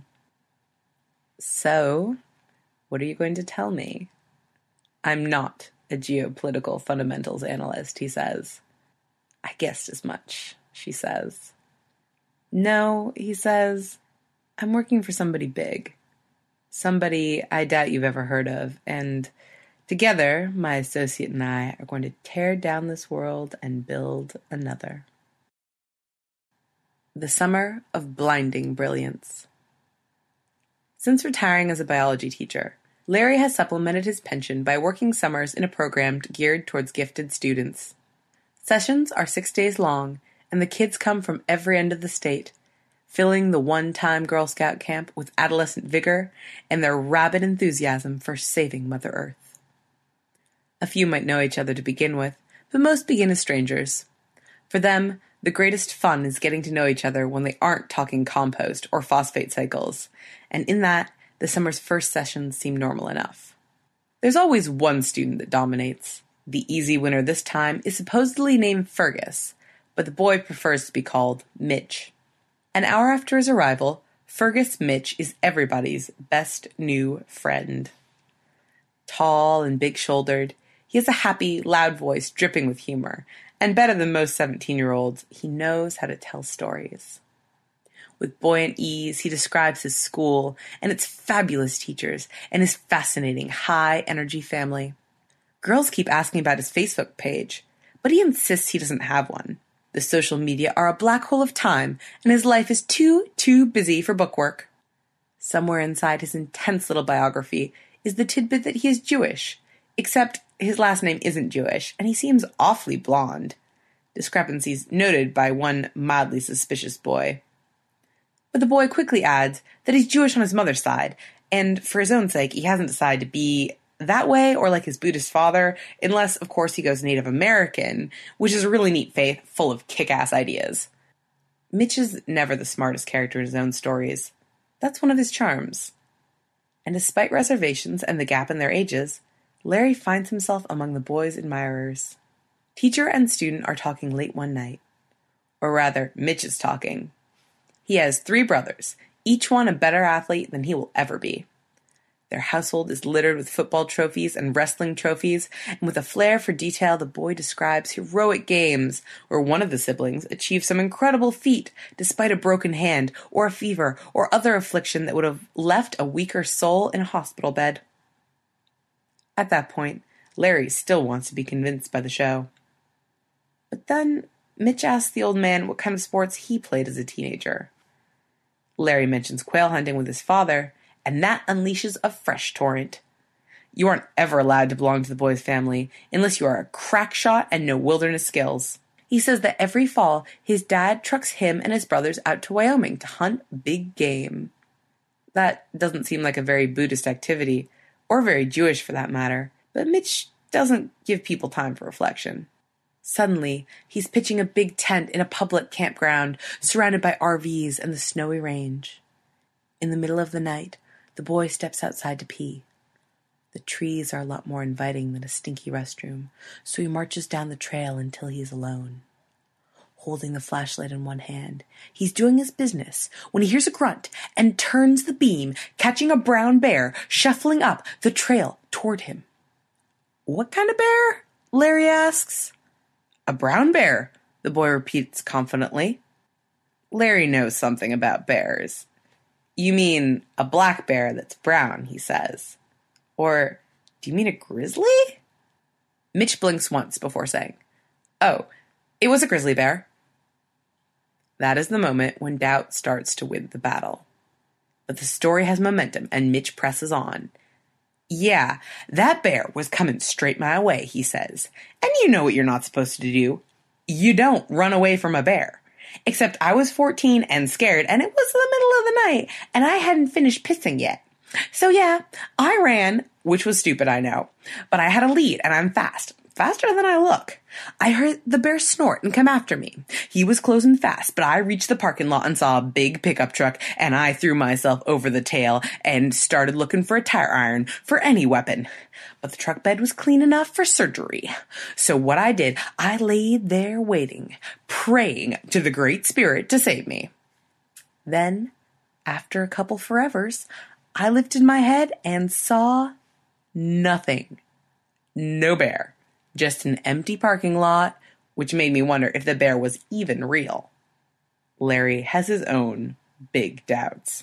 So, what are you going to tell me? I'm not a geopolitical fundamentals analyst, he says. I guessed as much, she says. No, he says, I'm working for somebody big. Somebody I doubt you've ever heard of, and together, my associate and I are going to tear down this world and build another. The summer of blinding brilliance. Since retiring as a biology teacher, Larry has supplemented his pension by working summers in a program geared towards gifted students. Sessions are 6 days long, and the kids come from every end of the state, filling the one-time Girl Scout camp with adolescent vigor and their rabid enthusiasm for saving Mother Earth. A few might know each other to begin with, but most begin as strangers. For them, the greatest fun is getting to know each other when they aren't talking compost or phosphate cycles, and in that, the summer's first sessions seem normal enough. There's always one student that dominates. The easy winner this time is supposedly named Fergus, but the boy prefers to be called Mitch. An hour after his arrival, Fergus Mitch is everybody's best new friend. Tall and big-shouldered, he has a happy, loud voice dripping with humor, and better than most 17-year-olds, he knows how to tell stories. With buoyant ease, he describes his school and its fabulous teachers and his fascinating, high-energy family. Girls keep asking about his Facebook page, but he insists he doesn't have one. The social media are a black hole of time, and his life is too busy for bookwork. Somewhere inside his intense little biography is the tidbit that he is Jewish, except his last name isn't Jewish, and he seems awfully blonde. Discrepancies noted by one mildly suspicious boy. But the boy quickly adds that he's Jewish on his mother's side, and for his own sake, he hasn't decided to be that way or like his Buddhist father, unless, of course, he goes Native American, which is a really neat faith full of kick-ass ideas. Mitch is never the smartest character in his own stories. That's one of his charms. And despite reservations and the gap in their ages, Larry finds himself among the boy's admirers. Teacher and student are talking late one night. Or rather, Mitch is talking. He has 3 brothers, each one a better athlete than he will ever be. Their household is littered with football trophies and wrestling trophies, and with a flair for detail, the boy describes heroic games where one of the siblings achieved some incredible feat despite a broken hand or a fever or other affliction that would have left a weaker soul in a hospital bed. At that point, Larry still wants to be convinced by the show. But then Mitch asks the old man what kind of sports he played as a teenager. Larry mentions quail hunting with his father, and that unleashes a fresh torrent. You aren't ever allowed to belong to the boy's family unless you are a crack shot and know wilderness skills. He says that every fall, his dad trucks him and his brothers out to Wyoming to hunt big game. That doesn't seem like a very Buddhist activity, or very Jewish for that matter, but Mitch doesn't give people time for reflection. Suddenly, he's pitching a big tent in a public campground, surrounded by RVs and the snowy range. In the middle of the night, the boy steps outside to pee. The trees are a lot more inviting than a stinky restroom, so he marches down the trail until he is alone. Holding the flashlight in one hand, he's doing his business when he hears a grunt and turns the beam, catching a brown bear shuffling up the trail toward him. "What kind of bear?" Larry asks. "A brown bear," the boy repeats confidently. Larry knows something about bears. "You mean a black bear that's brown," he says. "Or do you mean a grizzly?" Mitch blinks once before saying, "Oh, it was a grizzly bear." That is the moment when doubt starts to win the battle. But the story has momentum, and Mitch presses on. "Yeah, that bear was coming straight my way," he says. "And you know what you're not supposed to do. You don't run away from a bear. Except I was 14 and scared, and it was the middle of the night, and I hadn't finished pissing yet. So yeah, I ran, which was stupid, I know. But I had a lead, and I'm fast. faster than I look. I heard the bear snort and come after me. He was closing fast, but I reached the parking lot and saw a big pickup truck, and I threw myself over the tail and started looking for a tire iron for any weapon. But the truck bed was clean enough for surgery. So what I did, I laid there waiting, praying to the Great Spirit to save me. Then, after a couple forevers, I lifted my head and saw nothing. No bear. Just an empty parking lot, which made me wonder if the bear was even real. Larry has his own big doubts.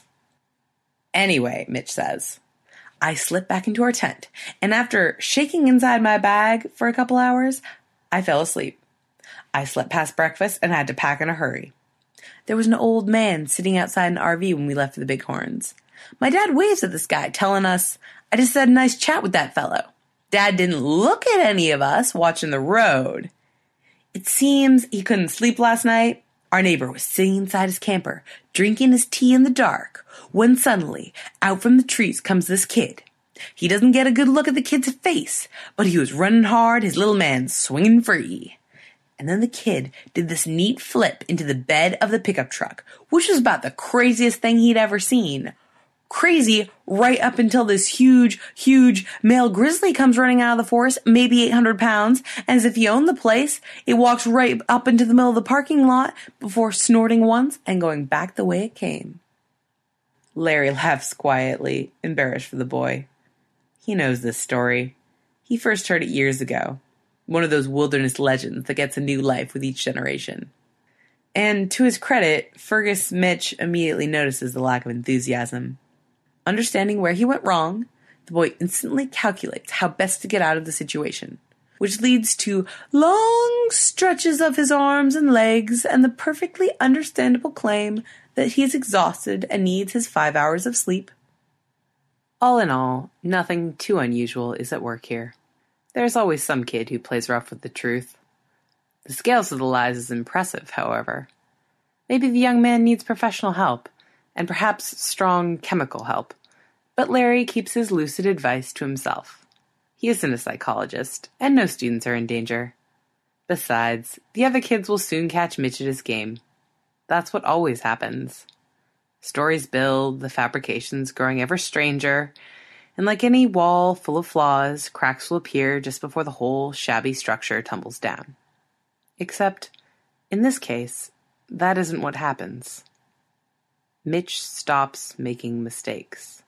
Anyway, Mitch says, I slipped back into our tent, and after shaking inside my bag for a couple hours, I fell asleep. I slept past breakfast and had to pack in a hurry. There was an old man sitting outside an RV when we left for the Bighorns. My dad waves at this guy, telling us, I just had a nice chat with that fellow. Dad didn't look at any of us watching the road. It seems he couldn't sleep last night. Our neighbor was sitting inside his camper, drinking his tea in the dark, when suddenly, out from the trees comes this kid. He doesn't get a good look at the kid's face, but he was running hard, his little man swinging free. And then the kid did this neat flip into the bed of the pickup truck, which was about the craziest thing he'd ever seen. Crazy right up until this huge male grizzly comes running out of the forest, maybe 800 pounds, and as if he owned the place, it walks right up into the middle of the parking lot before snorting once and going back the way it came. Larry laughs quietly, embarrassed for the boy. He knows this story. He first heard it years ago. One of those wilderness legends that gets a new life with each generation. And to his credit, Fergus Mitch immediately notices the lack of enthusiasm. Understanding where he went wrong, the boy instantly calculates how best to get out of the situation, which leads to long stretches of his arms and legs and the perfectly understandable claim that he is exhausted and needs his 5 hours of sleep. All in all, nothing too unusual is at work here. There's always some kid who plays rough with the truth. The scales of the lies is impressive, however. Maybe the young man needs professional help, and perhaps strong chemical help. But Larry keeps his lucid advice to himself. He isn't a psychologist, and no students are in danger. Besides, the other kids will soon catch Mitch at his game. That's what always happens. Stories build, the fabrications growing ever stranger, and like any wall full of flaws, cracks will appear just before the whole shabby structure tumbles down. Except, in this case, that isn't what happens. Mitch stops making mistakes.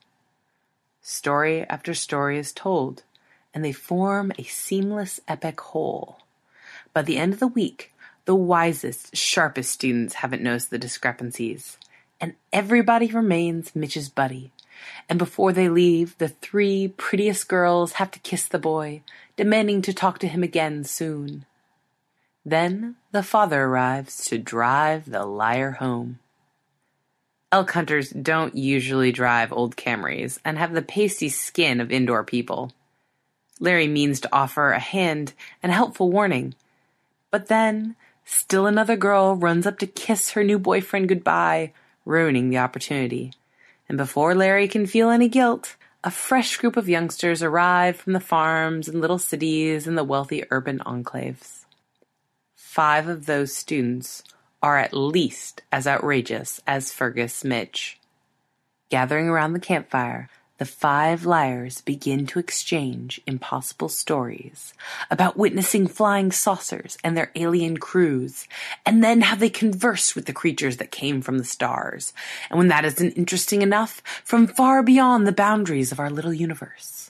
Story after story is told, and they form a seamless epic whole. By the end of the week, the wisest, sharpest students haven't noticed the discrepancies, and everybody remains Mitch's buddy. And before they leave, the 3 prettiest girls have to kiss the boy, demanding to talk to him again soon. Then the father arrives to drive the liar home. Elk hunters don't usually drive old Camrys and have the pasty skin of indoor people. Larry means to offer a hand and a helpful warning. But then, still another girl runs up to kiss her new boyfriend goodbye, ruining the opportunity. And before Larry can feel any guilt, a fresh group of youngsters arrive from the farms and little cities and the wealthy urban enclaves. 5 of those students are at least as outrageous as Fergus Mitch. Gathering around the campfire, the 5 liars begin to exchange impossible stories about witnessing flying saucers and their alien crews, and then how they conversed with the creatures that came from the stars, and when that isn't interesting enough, from far beyond the boundaries of our little universe.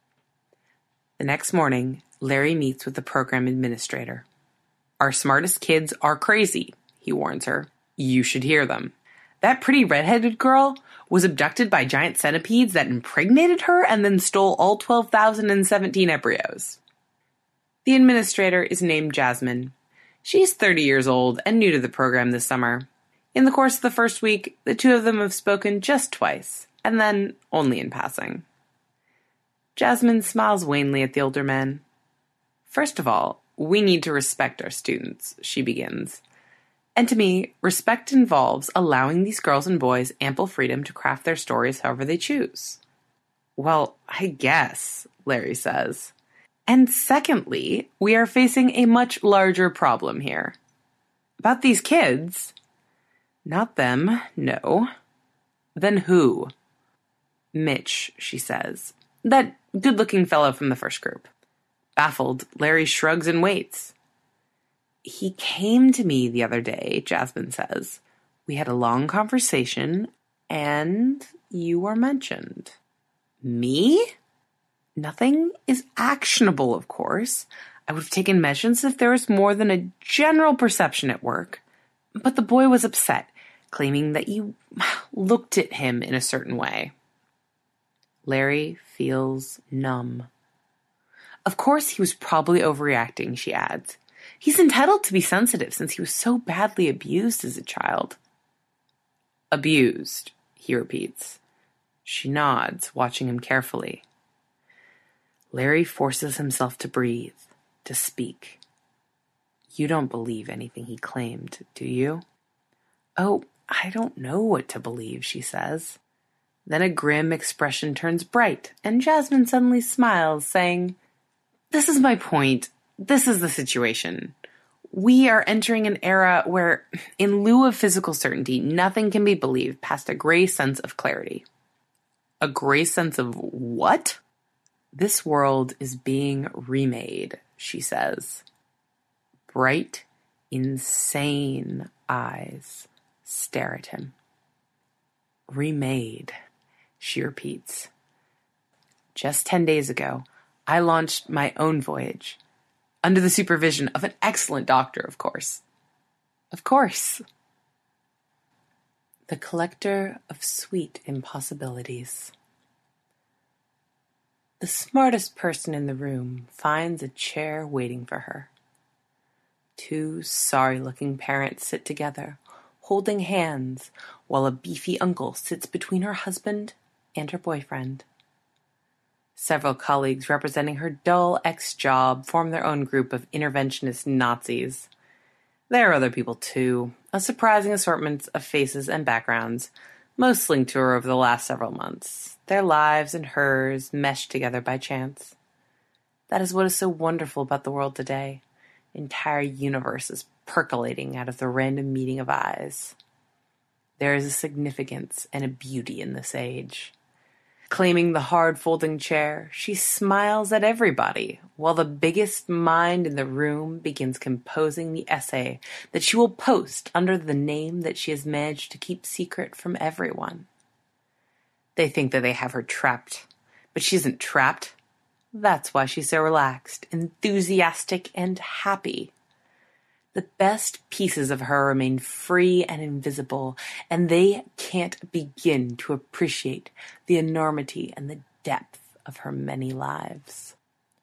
The next morning, Larry meets with the program administrator. Our smartest kids are crazy, he warns her. You should hear them. That pretty redheaded girl was abducted by giant centipedes that impregnated her and then stole all 12,017 embryos. The administrator is named Jasmine. She's 30 years old and new to the program this summer. In the course of the first week, the 2 of them have spoken just twice, and then only in passing. Jasmine smiles wanly at the older men. First of all, we need to respect our students, she begins. And to me, respect involves allowing these girls and boys ample freedom to craft their stories however they choose. Well, I guess, Larry says. And secondly, we are facing a much larger problem here. About these kids? Not them, no. Then who? Mitch, she says. That good-looking fellow from the first group. Baffled, Larry shrugs and waits. He came to me the other day, Jasmine says. We had a long conversation, and you were mentioned. Me? Nothing is actionable, of course. I would have taken measures if there was more than a general perception at work. But the boy was upset, claiming that you looked at him in a certain way. Larry feels numb. Of course he was probably overreacting, she adds. He's entitled to be sensitive since he was so badly abused as a child. Abused, he repeats. She nods, watching him carefully. Larry forces himself to breathe, to speak. You don't believe anything he claimed, do you? Oh, I don't know what to believe, she says. Then a grim expression turns bright, and Jasmine suddenly smiles, saying, This is my point. This is the situation. We are entering an era where, in lieu of physical certainty, nothing can be believed past a gray sense of clarity. A gray sense of what? This world is being remade, she says. Bright, insane eyes stare at him. Remade, she repeats. Just 10 days ago, I launched my own voyage, under the supervision of an excellent doctor, of course. Of course. The collector of sweet impossibilities. The smartest person in the room finds a chair waiting for her. Two sorry-looking parents sit together, holding hands, while a beefy uncle sits between her husband and her boyfriend. Several colleagues representing her dull ex-job form their own group of interventionist Nazis. There are other people too, a surprising assortment of faces and backgrounds, most linked to her over the last several months, their lives and hers meshed together by chance. That is what is so wonderful about the world today. Entire universes percolating out of the random meeting of eyes. There is a significance and a beauty in this age. Claiming the hard folding chair, she smiles at everybody, while the biggest mind in the room begins composing the essay that she will post under the name that she has managed to keep secret from everyone. They think that they have her trapped, but she isn't trapped. That's why she's so relaxed, enthusiastic, and happy. The best pieces of her remain free and invisible, and they can't begin to appreciate the enormity and the depth of her many lives.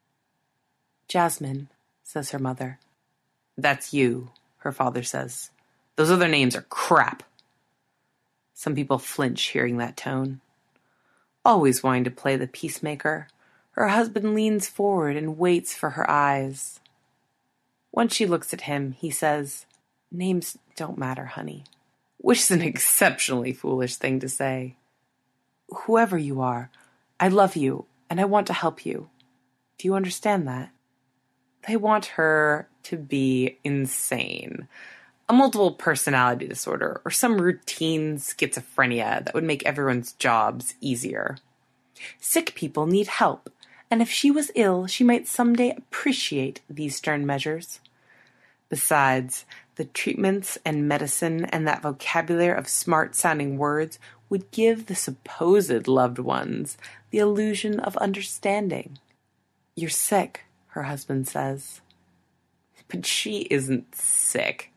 Jasmine, says her mother. That's you, her father says. Those other names are crap. Some people flinch hearing that tone. Always wanting to play the peacemaker, her husband leans forward and waits for her eyes. Once she looks at him, he says, Names don't matter, honey. Which is an exceptionally foolish thing to say. Whoever you are, I love you, and I want to help you. Do you understand that? They want her to be insane. A multiple personality disorder, or some routine schizophrenia that would make everyone's jobs easier. Sick people need help, and if she was ill, she might someday appreciate these stern measures. Besides, the treatments and medicine and that vocabulary of smart-sounding words would give the supposed loved ones the illusion of understanding. You're sick, her husband says. But she isn't sick.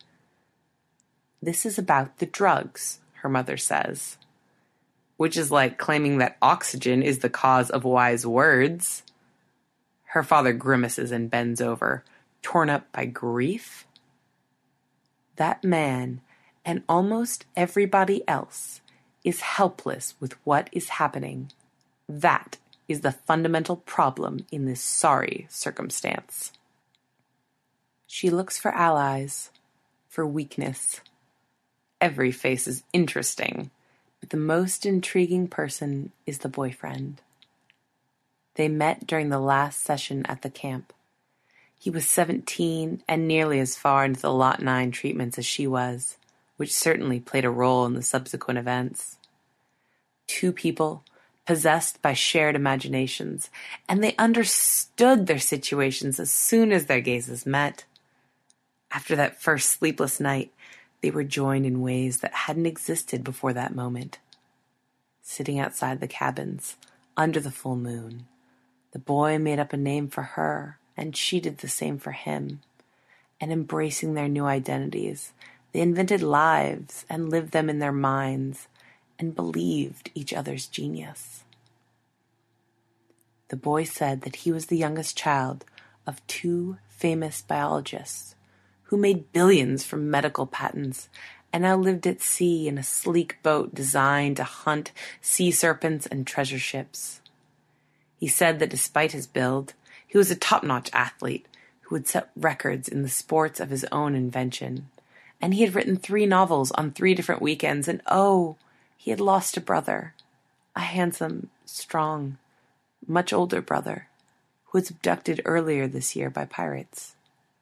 This is about the drugs, her mother says. Which is like claiming that oxygen is the cause of wise words. Her father grimaces and bends over, torn up by grief. That man, and almost everybody else, is helpless with what is happening. That is the fundamental problem in this sorry circumstance. She looks for allies, for weakness. Every face is interesting, but the most intriguing person is the boyfriend. They met during the last session at the camp. He was 17 and nearly as far into the Lot 9 treatments as she was, which certainly played a role in the subsequent events. Two people possessed by shared imaginations, and they understood their situations as soon as their gazes met. After that first sleepless night, they were joined in ways that hadn't existed before that moment. Sitting outside the cabins, under the full moon, the boy made up a name for her, and she did the same for him. And embracing their new identities, they invented lives and lived them in their minds and believed each other's genius. The boy said that he was the youngest child of two famous biologists who made billions from medical patents and now lived at sea in a sleek boat designed to hunt sea serpents and treasure ships. He said that despite his build, he was a top-notch athlete who would set records in the sports of his own invention. And he had written 3 novels on 3 different weekends, and he had lost a brother, a handsome, strong, much older brother, who was abducted earlier this year by pirates.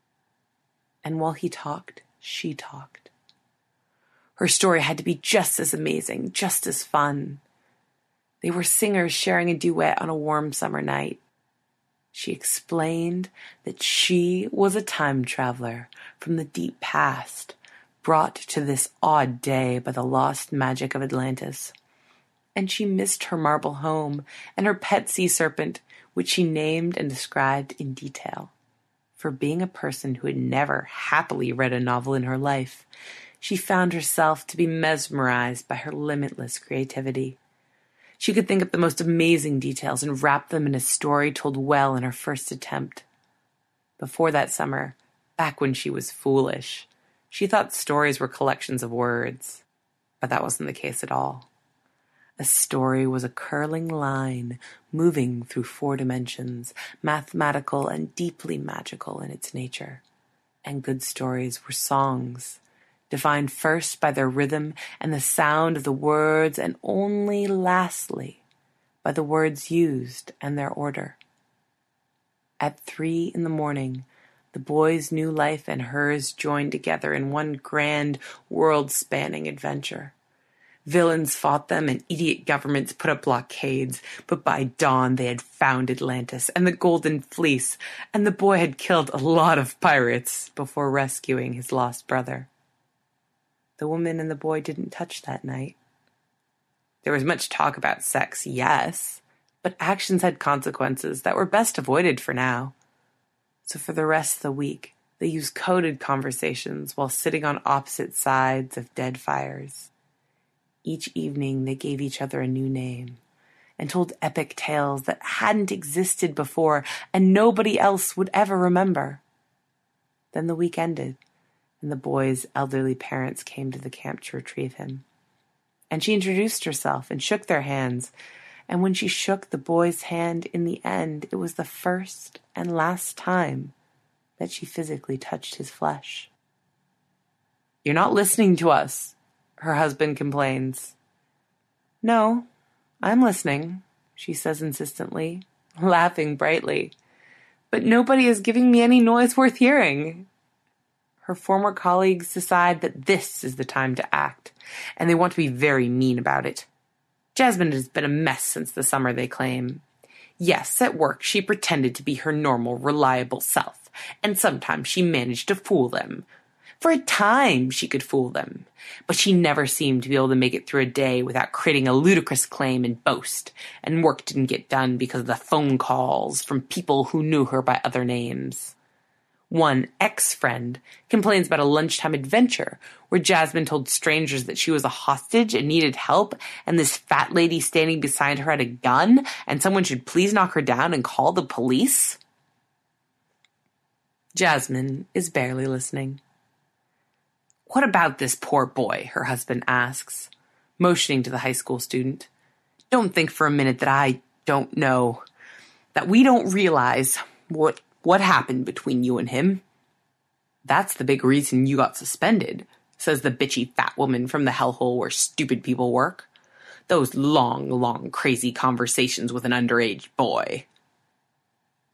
And while he talked, she talked. Her story had to be just as amazing, just as fun. They were singers sharing a duet on a warm summer night. She explained that she was a time traveler from the deep past, brought to this odd day by the lost magic of Atlantis. And she missed her marble home and her pet sea serpent, which she named and described in detail. For being a person who had never happily read a novel in her life, she found herself to be mesmerized by her limitless creativity. She could think up the most amazing details and wrap them in a story told well in her first attempt. Before that summer, back when she was foolish, she thought stories were collections of words, but that wasn't the case at all. A story was a curling line moving through 4 dimensions, mathematical and deeply magical in its nature. And good stories were songs, defined first by their rhythm and the sound of the words, and only lastly by the words used and their order. At 3 a.m, the boy's new life and hers joined together in one grand, world-spanning adventure. Villains fought them and idiot governments put up blockades, but by dawn they had found Atlantis and the Golden Fleece, and the boy had killed a lot of pirates before rescuing his lost brother. The woman and the boy didn't touch that night. There was much talk about sex, yes, but actions had consequences that were best avoided for now. So for the rest of the week, they used coded conversations while sitting on opposite sides of dead fires. Each evening they gave each other a new name and told epic tales that hadn't existed before and nobody else would ever remember. Then the week ended, and the boy's elderly parents came to the camp to retrieve him. And she introduced herself and shook their hands, and when she shook the boy's hand in the end, it was the first and last time that she physically touched his flesh. "You're not listening to us," her husband complains. "No, I'm listening," she says insistently, laughing brightly. "But nobody is giving me any noise worth hearing." Her former colleagues decide that this is the time to act, and they want to be very mean about it. Jasmine has been a mess since the summer, they claim. Yes, at work she pretended to be her normal, reliable self, and sometimes she managed to fool them. For a time she could fool them, but she never seemed to be able to make it through a day without creating a ludicrous claim and boast, and work didn't get done because of the phone calls from people who knew her by other names. One ex-friend complains about a lunchtime adventure where Jasmine told strangers that she was a hostage and needed help, and this fat lady standing beside her had a gun, and someone should please knock her down and call the police. Jasmine is barely listening. "What about this poor boy?" her husband asks, motioning to the high school student. "Don't think for a minute that I don't know, that we don't realize what happened between you and him." "That's the big reason you got suspended," says the bitchy fat woman from the hellhole where stupid people work. "Those long, crazy conversations with an underage boy."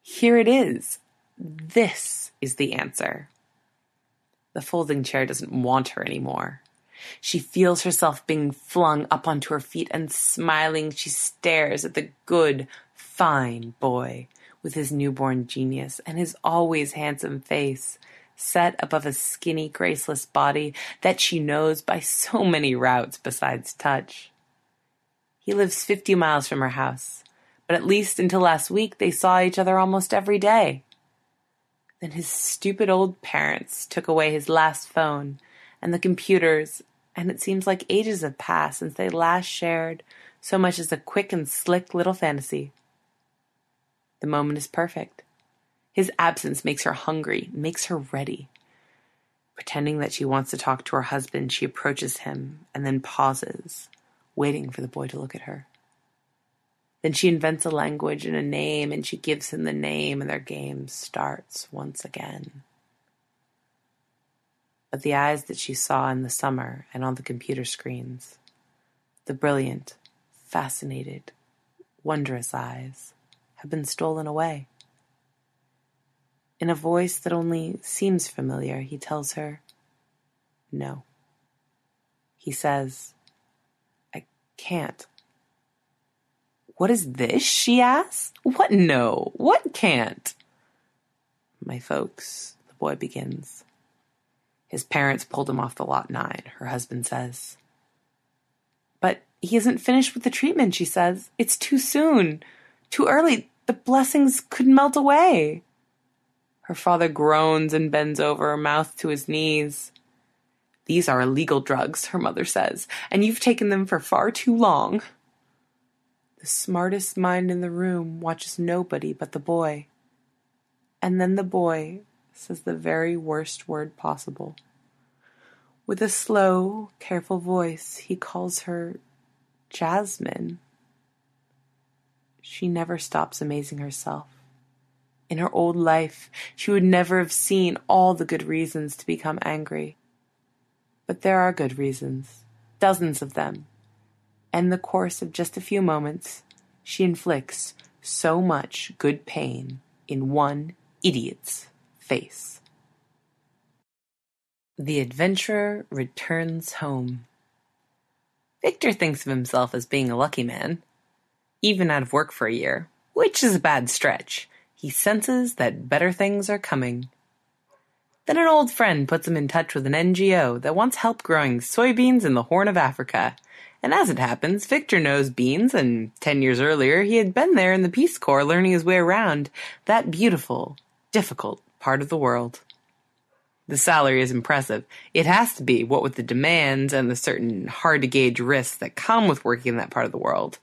Here it is. This is the answer. The folding chair doesn't want her anymore. She feels herself being flung up onto her feet, and smiling, she stares at the good, fine boy with his newborn genius and his always handsome face, set above a skinny, graceless body that she knows by so many routes besides touch. He lives 50 miles from her house, but at least until last week they saw each other almost every day. Then his stupid old parents took away his last phone and the computers, and it seems like ages have passed since they last shared so much as a quick and slick little fantasy. The moment is perfect. His absence makes her hungry, makes her ready. Pretending that she wants to talk to her husband, she approaches him and then pauses, waiting for the boy to look at her. Then she invents a language and a name, and she gives him the name, and their game starts once again. But the eyes that she saw in the summer and on the computer screens, the brilliant, fascinated, wondrous eyes, have been stolen away. In a voice that only seems familiar, he tells her, no. He says, I can't. What is this? She asks. What no? What can't? My folks, the boy begins. His parents pulled him off the Lot 9, her husband says. But he isn't finished with the treatment, she says. It's too soon. Too early. The blessings could melt away. Her father groans and bends over, mouth to his knees. These are illegal drugs, her mother says, and you've taken them for far too long. The smartest mind in the room watches nobody but the boy. And then the boy says the very worst word possible. With a slow, careful voice, he calls her Jasmine. She never stops amazing herself. In her old life, she would never have seen all the good reasons to become angry. But there are good reasons, dozens of them. And in the course of just a few moments, she inflicts so much good pain in one idiot's face. The adventurer returns home. Victor thinks of himself as being a lucky man. Even out of work for a year, which is a bad stretch, he senses that better things are coming. Then an old friend puts him in touch with an NGO that wants help growing soybeans in the Horn of Africa. And as it happens, Victor knows beans, and 10 years earlier he had been there in the Peace Corps learning his way around that beautiful, difficult part of the world. The salary is impressive. It has to be, what with the demands and the certain hard-to-gauge risks that come with working in that part of the world.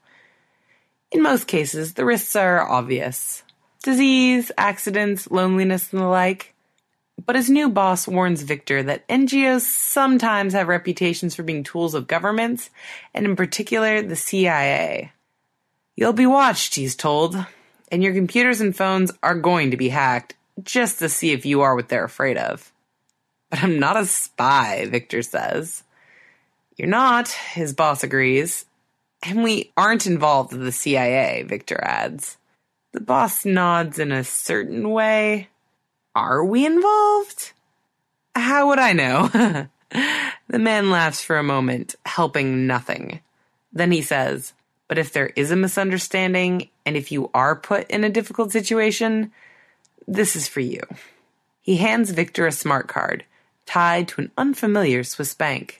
In most cases, the risks are obvious. Disease, accidents, loneliness, and the like. But his new boss warns Victor that NGOs sometimes have reputations for being tools of governments, and in particular, the CIA. You'll be watched, he's told, and your computers and phones are going to be hacked, just to see if you are what they're afraid of. But I'm not a spy, Victor says. You're not, his boss agrees. And we aren't involved with the CIA, Victor adds. The boss nods in a certain way. Are we involved? How would I know? The man laughs for a moment, helping nothing. Then he says, but if there is a misunderstanding, and if you are put in a difficult situation, this is for you. He hands Victor a smart card, tied to an unfamiliar Swiss bank.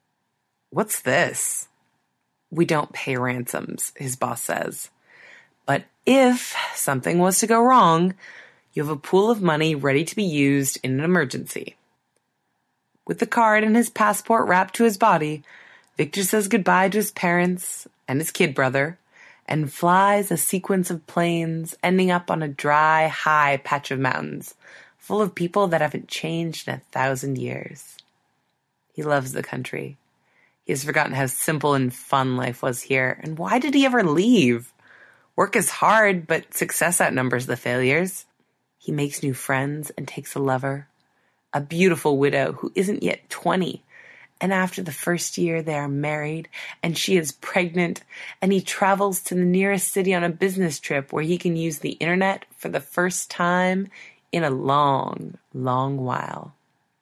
What's this? We don't pay ransoms, his boss says. But if something was to go wrong, you have a pool of money ready to be used in an emergency. With the card and his passport wrapped to his body, Victor says goodbye to his parents and his kid brother, and flies a sequence of planes ending up on a dry, high patch of mountains, full of people that haven't changed in 1,000 years. He loves the country. He has forgotten how simple and fun life was here, and why did he ever leave? Work is hard, but success outnumbers the failures. He makes new friends and takes a lover, a beautiful widow who isn't yet 20, And after the first year, they are married, and she is pregnant, and he travels to the nearest city on a business trip where he can use the internet for the first time in a long, long while.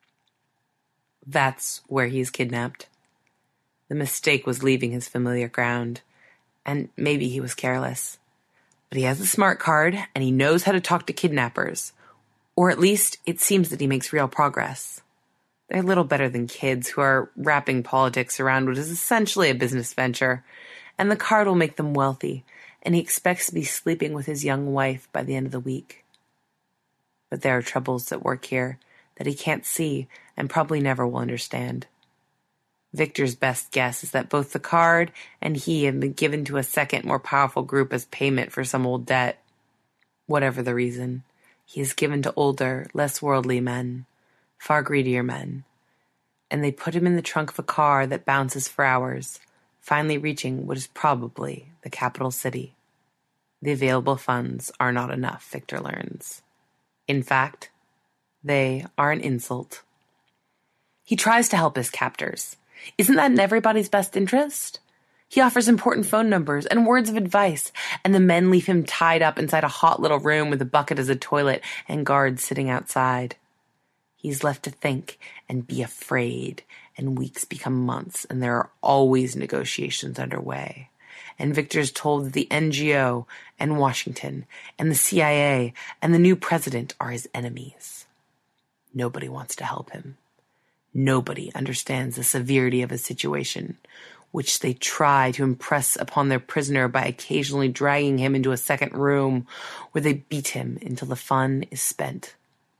That's where he is kidnapped. The mistake was leaving his familiar ground, and maybe he was careless. But he has a smart card, and he knows how to talk to kidnappers. Or at least, it seems that he makes real progress. They're little better than kids who are wrapping politics around what is essentially a business venture, and the card will make them wealthy, and he expects to be sleeping with his young wife by the end of the week. But there are troubles at work here that he can't see and probably never will understand. Victor's best guess is that both the card and he have been given to a second, more powerful group as payment for some old debt. Whatever the reason, he is given to older, less worldly men, far greedier men, and they put him in the trunk of a car that bounces for hours, finally reaching what is probably the capital city. The available funds are not enough, Victor learns. In fact, they are an insult. He tries to help his captors. Isn't that in everybody's best interest? He offers important phone numbers and words of advice, and the men leave him tied up inside a hot little room with a bucket as a toilet and guards sitting outside. He's left to think and be afraid, and weeks become months, and there are always negotiations underway. And Victor's told that the NGO and Washington and the CIA and the new president are his enemies. Nobody wants to help him. Nobody understands the severity of his situation, which they try to impress upon their prisoner by occasionally dragging him into a second room where they beat him until the fun is spent.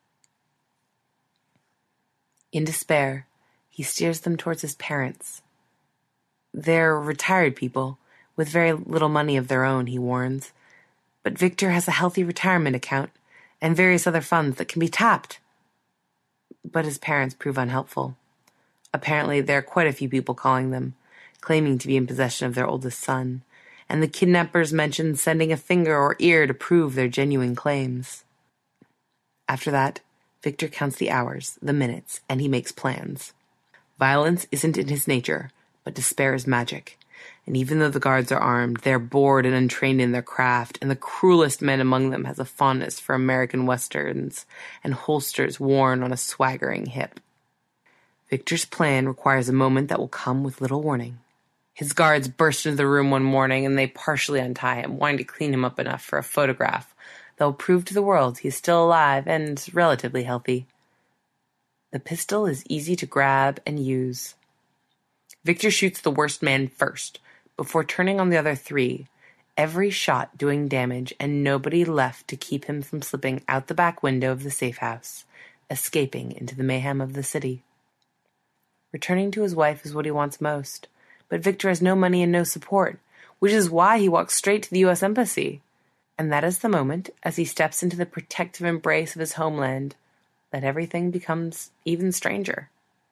In despair, he steers them towards his parents. They're retired people, with very little money of their own, he warns. But Victor has a healthy retirement account and various other funds that can be tapped. But his parents prove unhelpful. Apparently, there are quite a few people calling them, claiming to be in possession of their oldest son, and the kidnappers mention sending a finger or ear to prove their genuine claims. After that, Victor counts the hours, the minutes, and he makes plans. Violence isn't in his nature, but despair is magic. And even though the guards are armed, they're bored and untrained in their craft, and the cruelest man among them has a fondness for American westerns and holsters worn on a swaggering hip. Victor's plan requires a moment that will come with little warning. His guards burst into the room one morning, and they partially untie him, wanting to clean him up enough for a photograph that will prove to the world he's still alive and relatively healthy. The pistol is easy to grab and use. Victor shoots the worst man first, before turning on the other three, every shot doing damage and nobody left to keep him from slipping out the back window of the safe house, escaping into the mayhem of the city. Returning to his wife is what he wants most, but Victor has no money and no support, which is why he walks straight to the U.S. Embassy. And that is the moment, as he steps into the protective embrace of his homeland, that everything becomes even stranger.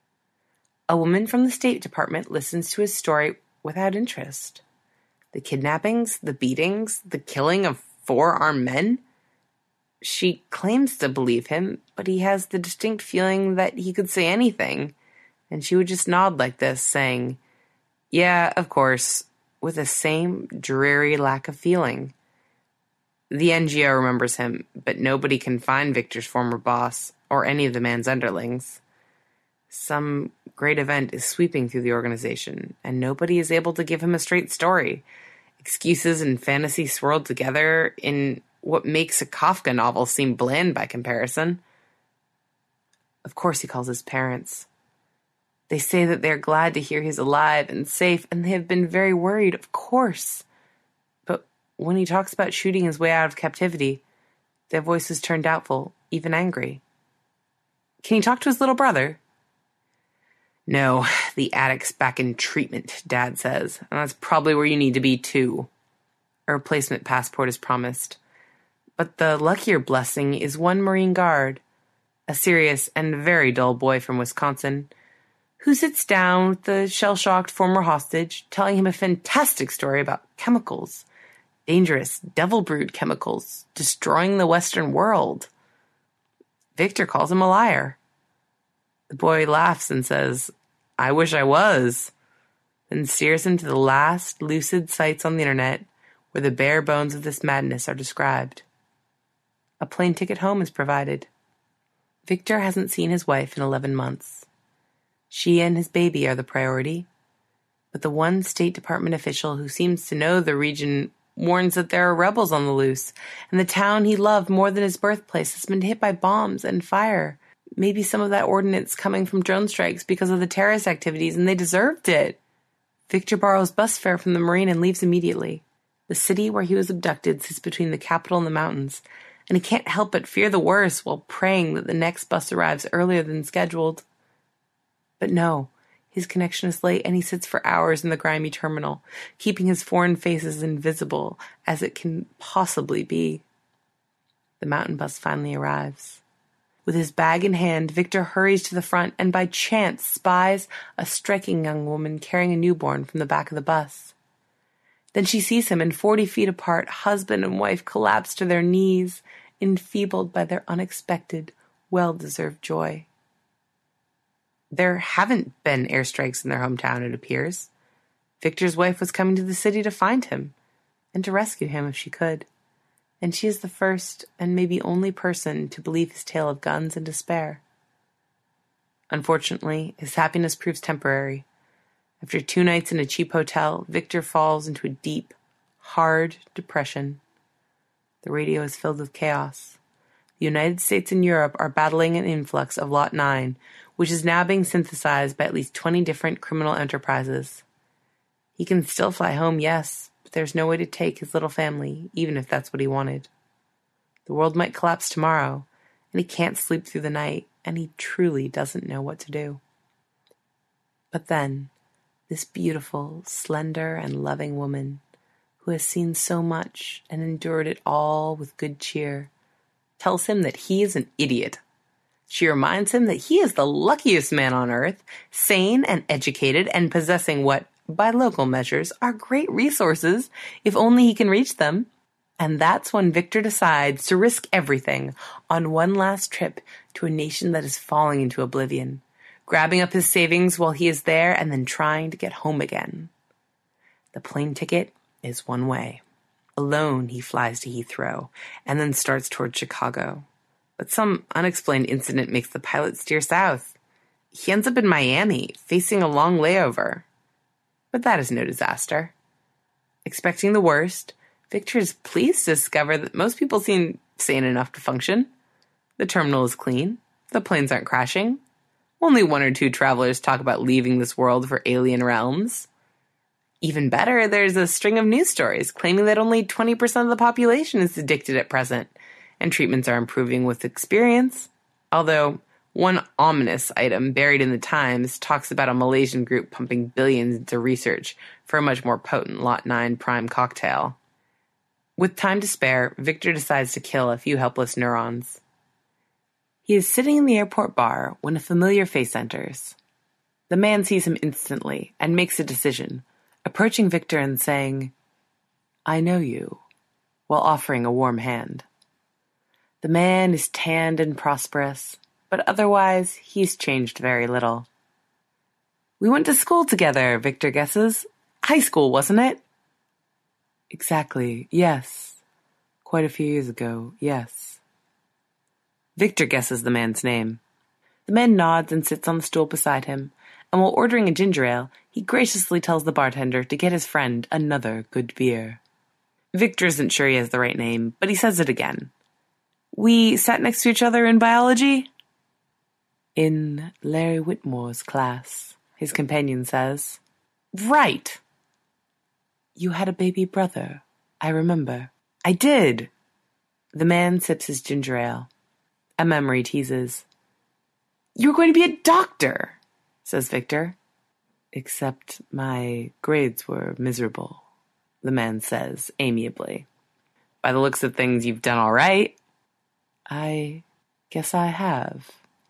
A woman from the State Department listens to his story without interest. The kidnappings, the beatings, the killing of 4 armed men? She claims to believe him, but he has the distinct feeling that he could say anything, and she would just nod like this, saying, "Yeah, of course," with the same dreary lack of feeling. The NGO remembers him, but nobody can find Victor's former boss, or any of the man's underlings. Some great event is sweeping through the organization, and nobody is able to give him a straight story. Excuses and fantasy swirled together in what makes a Kafka novel seem bland by comparison. Of course he calls his parents. They say that they're glad to hear he's alive and safe, and they have been very worried, of course. But when he talks about shooting his way out of captivity, their voices turn doubtful, even angry. Can he talk to his little brother? "No, the addict's back in treatment," Dad says, "and that's probably where you need to be, too." A replacement passport is promised. But the luckier blessing is one Marine Guard, a serious and very dull boy from Wisconsin, who sits down with the shell-shocked former hostage, telling him a fantastic story about chemicals, dangerous, devil-brewed chemicals, destroying the Western world. Victor calls him a liar. The boy laughs and says, I wish I was. Then steers him to the last lucid sites on the internet where the bare bones of this madness are described. A plane ticket home is provided. Victor hasn't seen his wife in 11 months. She and his baby are the priority, but the one State Department official who seems to know the region warns that there are rebels on the loose, and the town he loved more than his birthplace has been hit by bombs and fire. Maybe some of that ordnance coming from drone strikes because of the terrorist activities, and they deserved it. Victor borrows bus fare from the Marine and leaves immediately. The city where he was abducted sits between the capital and the mountains, and he can't help but fear the worst while praying that the next bus arrives earlier than scheduled. But no, his connection is late, and he sits for hours in the grimy terminal, keeping his foreign face as invisible as it can possibly be. The mountain bus finally arrives. With his bag in hand, Victor hurries to the front and by chance spies a striking young woman carrying a newborn from the back of the bus. Then she sees him, and 40 feet apart, husband and wife collapse to their knees, enfeebled by their unexpected, well-deserved joy. There haven't been airstrikes in their hometown, it appears. Victor's wife was coming to the city to find him, and to rescue him if she could. And she is the first and maybe only person to believe his tale of guns and despair. Unfortunately, his happiness proves temporary. After 2 nights in a cheap hotel, Victor falls into a deep, hard depression. The radio is filled with chaos. The United States and Europe are battling an influx of Lot 9, which is now being synthesized by at least 20 different criminal enterprises. He can still fly home, yes, but there's no way to take his little family, even if that's what he wanted. The world might collapse tomorrow, and he can't sleep through the night, and he truly doesn't know what to do. But then, this beautiful, slender, and loving woman, who has seen so much and endured it all with good cheer, tells him that he is an idiot. She reminds him that he is the luckiest man on earth, sane and educated and possessing what, by local measures, are great resources, if only he can reach them. And that's when Victor decides to risk everything on one last trip to a nation that is falling into oblivion, grabbing up his savings while he is there and then trying to get home again. The plane ticket is one way. Alone, he flies to Heathrow and then starts toward Chicago. But some unexplained incident makes the pilot steer south. He ends up in Miami, facing a long layover. But that is no disaster. Expecting the worst, Victor is pleased to discover that most people seem sane enough to function. The terminal is clean. The planes aren't crashing. Only 1 or 2 travelers talk about leaving this world for alien realms. Even better, there's a string of news stories claiming that only 20% of the population is addicted at present, and treatments are improving with experience. Although, one ominous item buried in the Times talks about a Malaysian group pumping billions into research for a much more potent Lot 9 prime cocktail. With time to spare, Victor decides to kill a few helpless neurons. He is sitting in the airport bar when a familiar face enters. The man sees him instantly and makes a decision, approaching Victor and saying, "I know you," while offering a warm hand. The man is tanned and prosperous, but otherwise he's changed very little. "We went to school together," Victor guesses. "High school, wasn't it?" "Exactly, yes. Quite a few years ago, yes." Victor guesses the man's name. The man nods and sits on the stool beside him, and while ordering a ginger ale, he graciously tells the bartender to get his friend another good beer. Victor isn't sure he has the right name, but he says it again. "We sat next to each other in biology?" "In Larry Whitmore's class," his companion says. "Right." "You had a baby brother, I remember." "I did." The man sips his ginger ale. A memory teases. "You were going to be a doctor," says Victor. "Except my grades were miserable," the man says amiably. "By the looks of things, you've done all right." "I guess I have."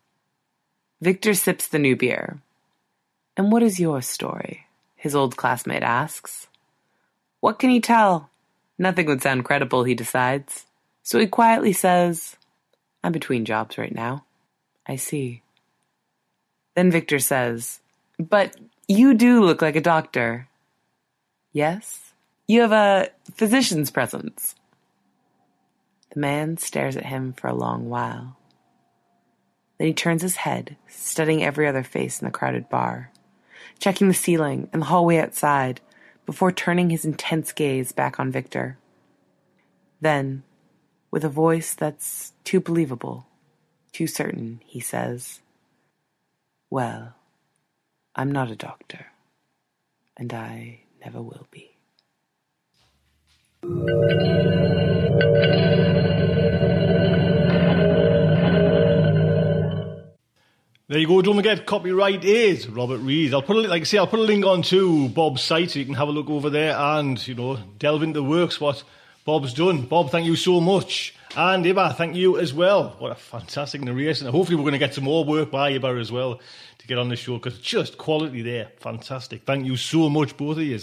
Victor sips the new beer. "And what is your story?" his old classmate asks. What can he tell? Nothing would sound credible, he decides. So he quietly says, "I'm between jobs right now." "I see." Then Victor says, But you do look like a doctor. Yes? You have a physician's presence. The man stares at him for a long while. Then he turns his head, studying every other face in the crowded bar, checking the ceiling and the hallway outside before turning his intense gaze back on Victor. Then, with a voice that's too believable, too certain, he says, "Well, I'm not a doctor, and I never will be." There you go, don't forget, copyright is Robert Reid. I'll put a link onto Bob's site so you can have a look over there and, delve into the works, what Bob's done. Bob, thank you so much. And Iba, thank you as well. What a fantastic narration. Hopefully we're going to get some more work by Iba as well to get on the show, because just quality there. Fantastic. Thank you so much, both of you.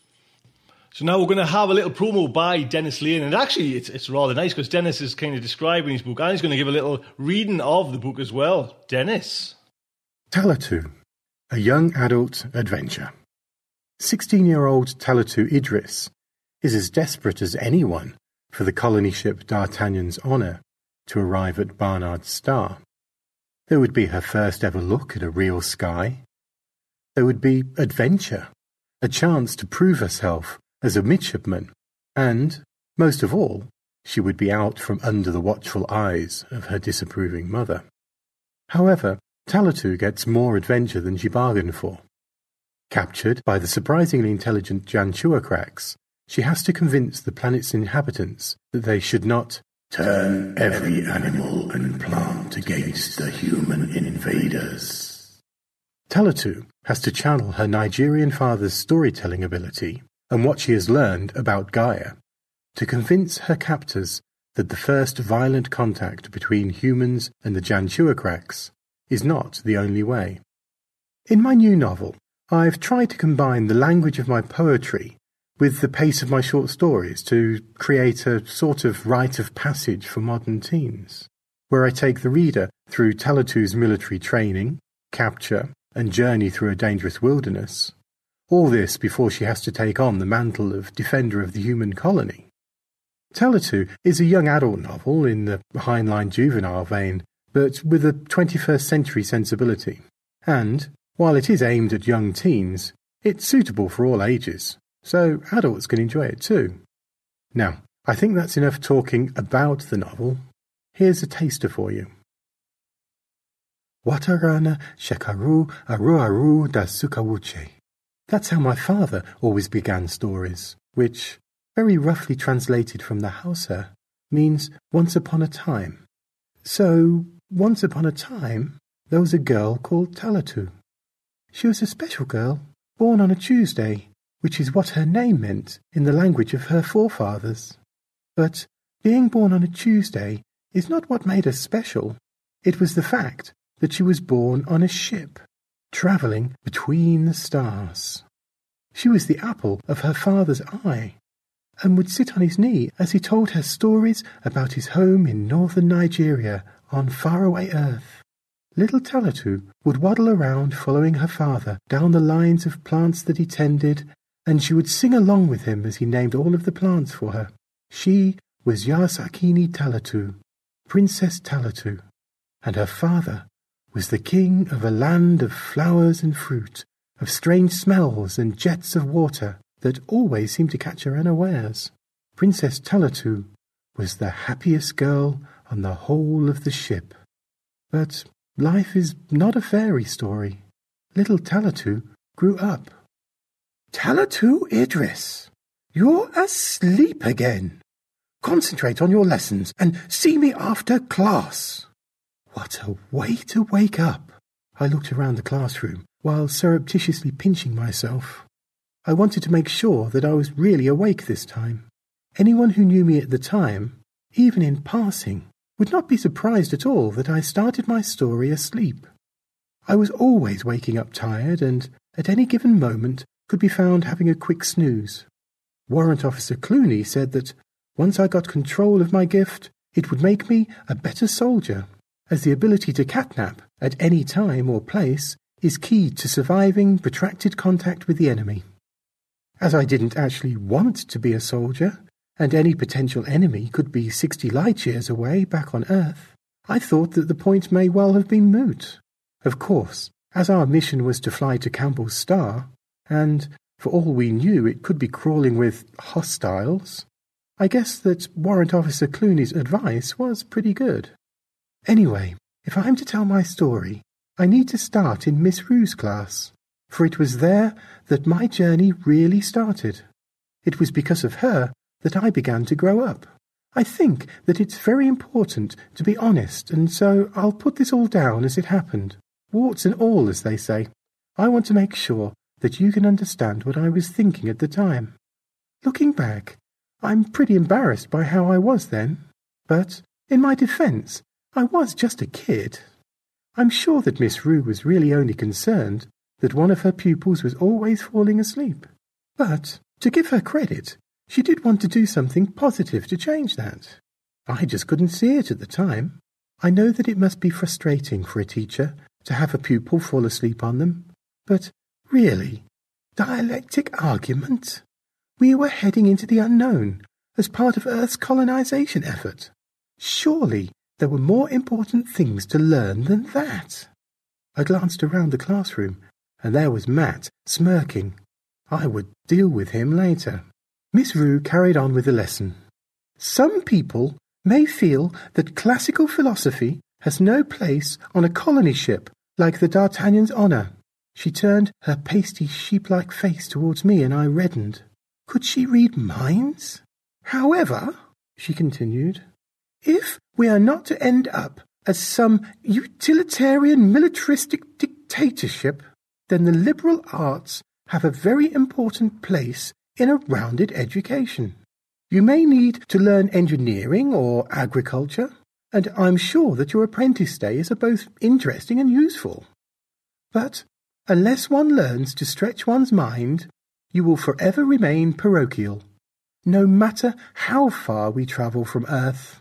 So now we're going to have a little promo by Dennis Lane, and actually it's rather nice because Dennis is kind of describing his book and he's going to give a little reading of the book as well. Dennis. Talatu, a young adult adventure. 16-year-old Talatu Idris is as desperate as anyone for the colony ship D'Artagnan's honour to arrive at Barnard's Star. There would be her first ever look at a real sky. There would be adventure, a chance to prove herself as a midshipman, and, most of all, she would be out from under the watchful eyes of her disapproving mother. However, Talatu gets more adventure than she bargained for. Captured by the surprisingly intelligent Janchuakrax, she has to convince the planet's inhabitants that they should not turn every animal and plant against the human invaders. Talatu has to channel her Nigerian father's storytelling ability and what she has learned about Gaia to convince her captors that the first violent contact between humans and the Janchuakrax is not the only way. In my new novel, I've tried to combine the language of my poetry with the pace of my short stories to create a sort of rite of passage for modern teens, where I take the reader through Talatu's military training, capture, and journey through a dangerous wilderness. All this before she has to take on the mantle of defender of the human colony. Talatu is a young adult novel in the Heinlein juvenile vein, but with a 21st century sensibility. And, while it is aimed at young teens, it's suitable for all ages, so adults can enjoy it too. Now, I think that's enough talking about the novel. Here's a taster for you. Watarana Shekaru Aru da Sukawuche. That's how my father always began stories, which, very roughly translated from the Hausa, means once upon a time. So, once upon a time, there was a girl called Talatu. She was a special girl, born on a Tuesday, which is what her name meant in the language of her forefathers. But being born on a Tuesday is not what made her special. It was the fact that she was born on a ship, travelling between the stars. She was the apple of her father's eye, and would sit on his knee as he told her stories about his home in northern Nigeria on faraway Earth. Little Talatu would waddle around following her father down the lines of plants that he tended, and she would sing along with him as he named all of the plants for her. She was Yasakini Talatu, Princess Talatu, and her father was the king of a land of flowers and fruit, of strange smells and jets of water that always seemed to catch her unawares. Princess Talatu was the happiest girl on the whole of the ship. But life is not a fairy story. Little Talatu grew up. Talatu Idris, you're asleep again. Concentrate on your lessons and see me after class. What a way to wake up. I looked around the classroom while surreptitiously pinching myself. I wanted to make sure that I was really awake this time. Anyone who knew me at the time, even in passing, would not be surprised at all that I started my story asleep. I was always waking up tired and, at any given moment, could be found having a quick snooze. Warrant Officer Clooney said that once I got control of my gift, it would make me a better soldier, as the ability to catnap at any time or place is key to surviving protracted contact with the enemy. As I didn't actually want to be a soldier, and any potential enemy could be 60 light years away back on Earth, I thought that the point may well have been moot. Of course, as our mission was to fly to Campbell's star, and for all we knew it could be crawling with hostiles, I guess that Warrant Officer Clooney's advice was pretty good. Anyway, if I'm to tell my story, I need to start in Miss Rue's class, for it was there that my journey really started. It was because of her that I began to grow up. I think that it's very important to be honest, and so I'll put this all down as it happened, warts and all, as they say. I want to make sure that you can understand what I was thinking at the time. Looking back, I'm pretty embarrassed by how I was then, but in my defence, I was just a kid. I'm sure that Miss Rue was really only concerned that one of her pupils was always falling asleep. But, to give her credit, she did want to do something positive to change that. I just couldn't see it at the time. I know that it must be frustrating for a teacher to have a pupil fall asleep on them, but really, dialectic argument? We were heading into the unknown as part of Earth's colonization effort. Surely there were more important things to learn than that. I glanced around the classroom, and there was Matt, smirking. I would deal with him later. Miss Rue carried on with the lesson. Some people may feel that classical philosophy has no place on a colony ship like the D'Artagnan's Honour. She turned her pasty sheep-like face towards me, and I reddened. Could she read minds? However, she continued, if we are not to end up as some utilitarian militaristic dictatorship, then the liberal arts have a very important place in a rounded education. You may need to learn engineering or agriculture, and I'm sure that your apprentice days are both interesting and useful. But unless one learns to stretch one's mind, you will forever remain parochial, no matter how far we travel from Earth.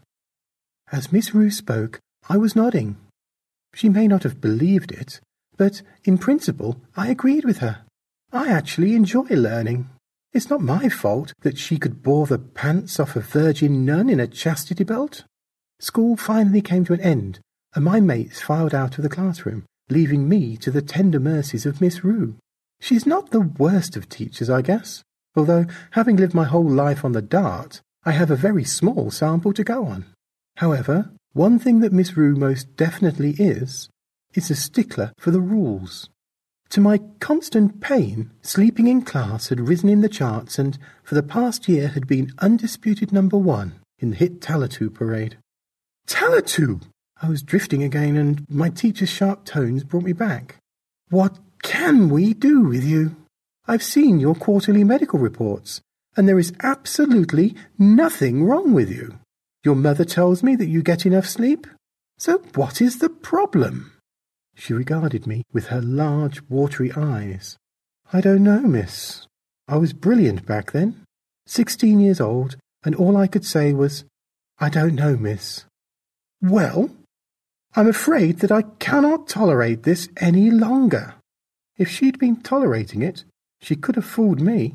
As Miss Rue spoke, I was nodding. She may not have believed it, but in principle I agreed with her. I actually enjoy learning. It's not my fault that she could bore the pants off a virgin nun in a chastity belt. School finally came to an end, and my mates filed out of the classroom, leaving me to the tender mercies of Miss Rue. She's not the worst of teachers, I guess, although, having lived my whole life on the Dart, I have a very small sample to go on. However, one thing that Miss Rue most definitely is a stickler for the rules. To my constant pain, sleeping in class had risen in the charts and for the past year had been undisputed #1 in the hit Talatu parade. Talatu! I was drifting again, and my teacher's sharp tones brought me back. What can we do with you? I've seen your quarterly medical reports, and there is absolutely nothing wrong with you. Your mother tells me that you get enough sleep. So what is the problem? She regarded me with her large, watery eyes. I don't know, miss. I was brilliant back then, 16 years old, and all I could say was, I don't know, miss. Well, I'm afraid that I cannot tolerate this any longer. If she'd been tolerating it, she could have fooled me.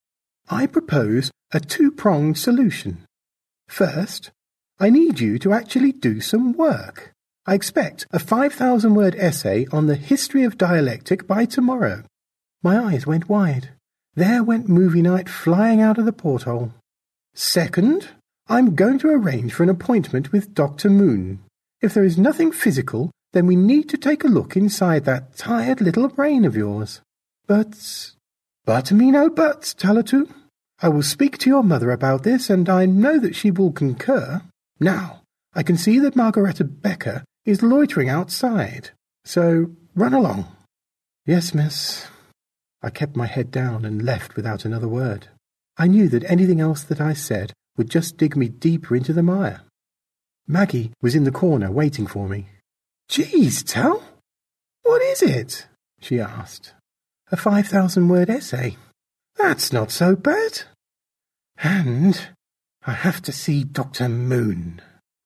I propose a two-pronged solution. First, I need you to actually do some work. I expect a 5,000-word essay on the history of dialectic by tomorrow. My eyes went wide. There went movie night flying out of the porthole. Second, I'm going to arrange for an appointment with Dr. Moon. If there is nothing physical, then we need to take a look inside that tired little brain of yours. But me no buts, Talatu. I will speak to your mother about this, and I know that she will concur. Now, I can see that Margaretta Becker is loitering outside, so run along. Yes, miss. I kept my head down and left without another word. I knew that anything else that I said would just dig me deeper into the mire. Maggie was in the corner waiting for me. Geez, Tal, what is it? She asked. A 5,000-word essay. That's not so bad. And I have to see Dr. Moon.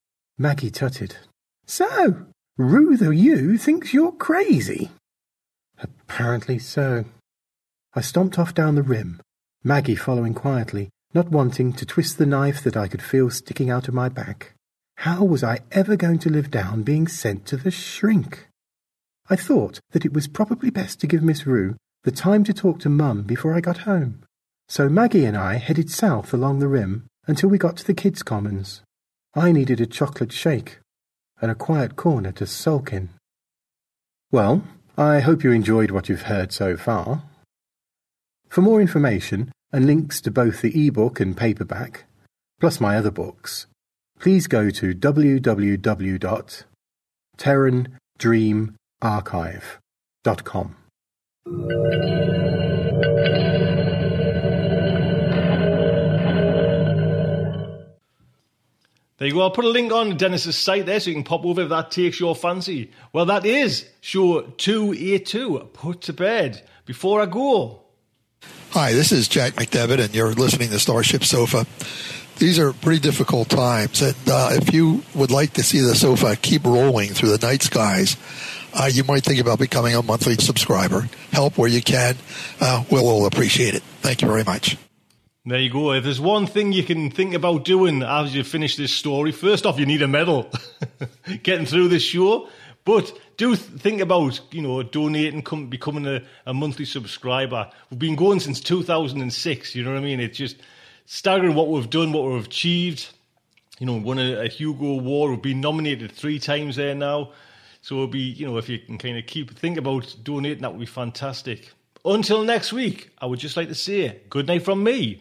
Maggie tutted. So, Rue the you thinks you're crazy. Apparently so. I stomped off down the rim, Maggie following quietly, not wanting to twist the knife that I could feel sticking out of my back. How was I ever going to live down being sent to the shrink? I thought that it was probably best to give Miss Rue the time to talk to Mum before I got home. So Maggie and I headed south along the rim until we got to the kids' commons. I needed a chocolate shake and a quiet corner to sulk in. Well, I hope you enjoyed what you've heard so far. For more information and links to both the e-book and paperback, plus my other books, please go to www.terrandreamarchive.com. There you go. I'll put a link on Dennis's site there so you can pop over if that takes your fancy. Well, that is show 282, Put to Bed. Before I go... Hi, this is Jack McDevitt, and you're listening to Starship Sofa. These are pretty difficult times, and if you would like to see the sofa keep rolling through the night skies, you might think about becoming a monthly subscriber. Help where you can. We'll all appreciate it. Thank you very much. There you go. If there's one thing you can think about doing as you finish this story, first off, you need a medal getting through this show. But do think about, donating, becoming a monthly subscriber. We've been going since 2006, you know what I mean? It's just staggering what we've done, what we've achieved. Won a Hugo Award. We've been nominated 3 times there now. So it'll be, if you can kind of think about donating, that would be fantastic. Until next week, I would just like to say good night from me.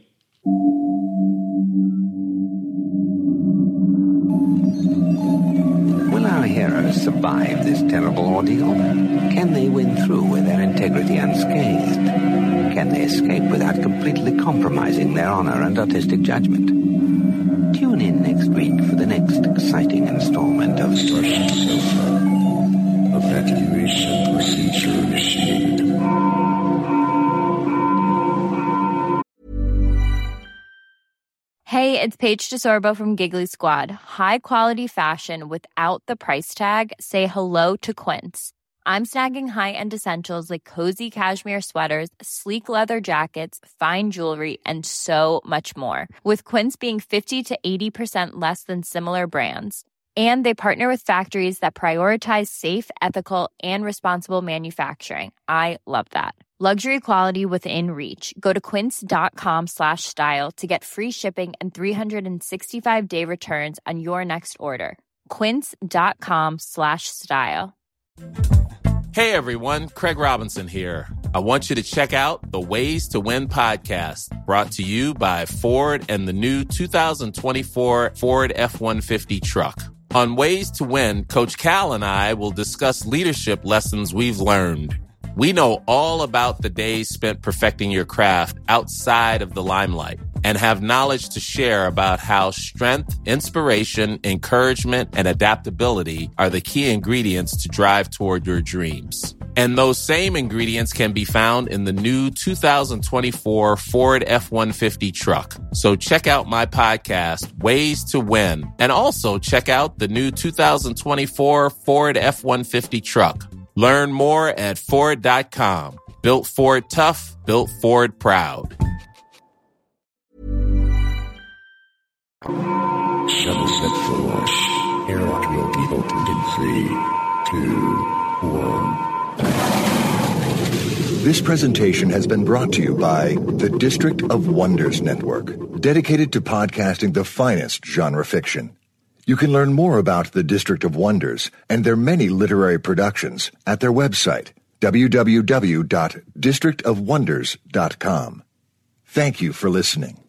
Will our heroes survive this terrible ordeal? Can they win through with their integrity unscathed? Can they escape without completely compromising their honor and artistic judgment? Tune in next week for the next exciting installment of Starship Sofa. Evacuation procedure initiated. Hey, it's Paige DeSorbo from Giggly Squad. High quality fashion without the price tag. Say hello to Quince. I'm snagging high-end essentials like cozy cashmere sweaters, sleek leather jackets, fine jewelry, and so much more. With Quince being 50 to 80% less than similar brands. And they partner with factories that prioritize safe, ethical, and responsible manufacturing. I love that. Luxury quality within reach. Go to quince.com/style to get free shipping and 365-day returns on your next order. Quince.com/style. Hey everyone, Craig Robinson here. I want you to check out the Ways to Win podcast, brought to you by Ford and the new 2024 Ford F-150 truck. On Ways to Win, Coach Cal and I will discuss leadership lessons we've learned. We know all about the days spent perfecting your craft outside of the limelight and have knowledge to share about how strength, inspiration, encouragement, and adaptability are the key ingredients to drive toward your dreams. And those same ingredients can be found in the new 2024 Ford F-150 truck. So check out my podcast, Ways to Win, and also check out the new 2024 Ford F-150 truck. Learn more at Ford.com. Built Ford tough, built Ford proud. Shuttle set for launch. Airlock will be opened in 3, 2, 1. This presentation has been brought to you by the District of Wonders Network, dedicated to podcasting the finest genre fiction. You can learn more about the District of Wonders and their many literary productions at their website, www.districtofwonders.com. Thank you for listening.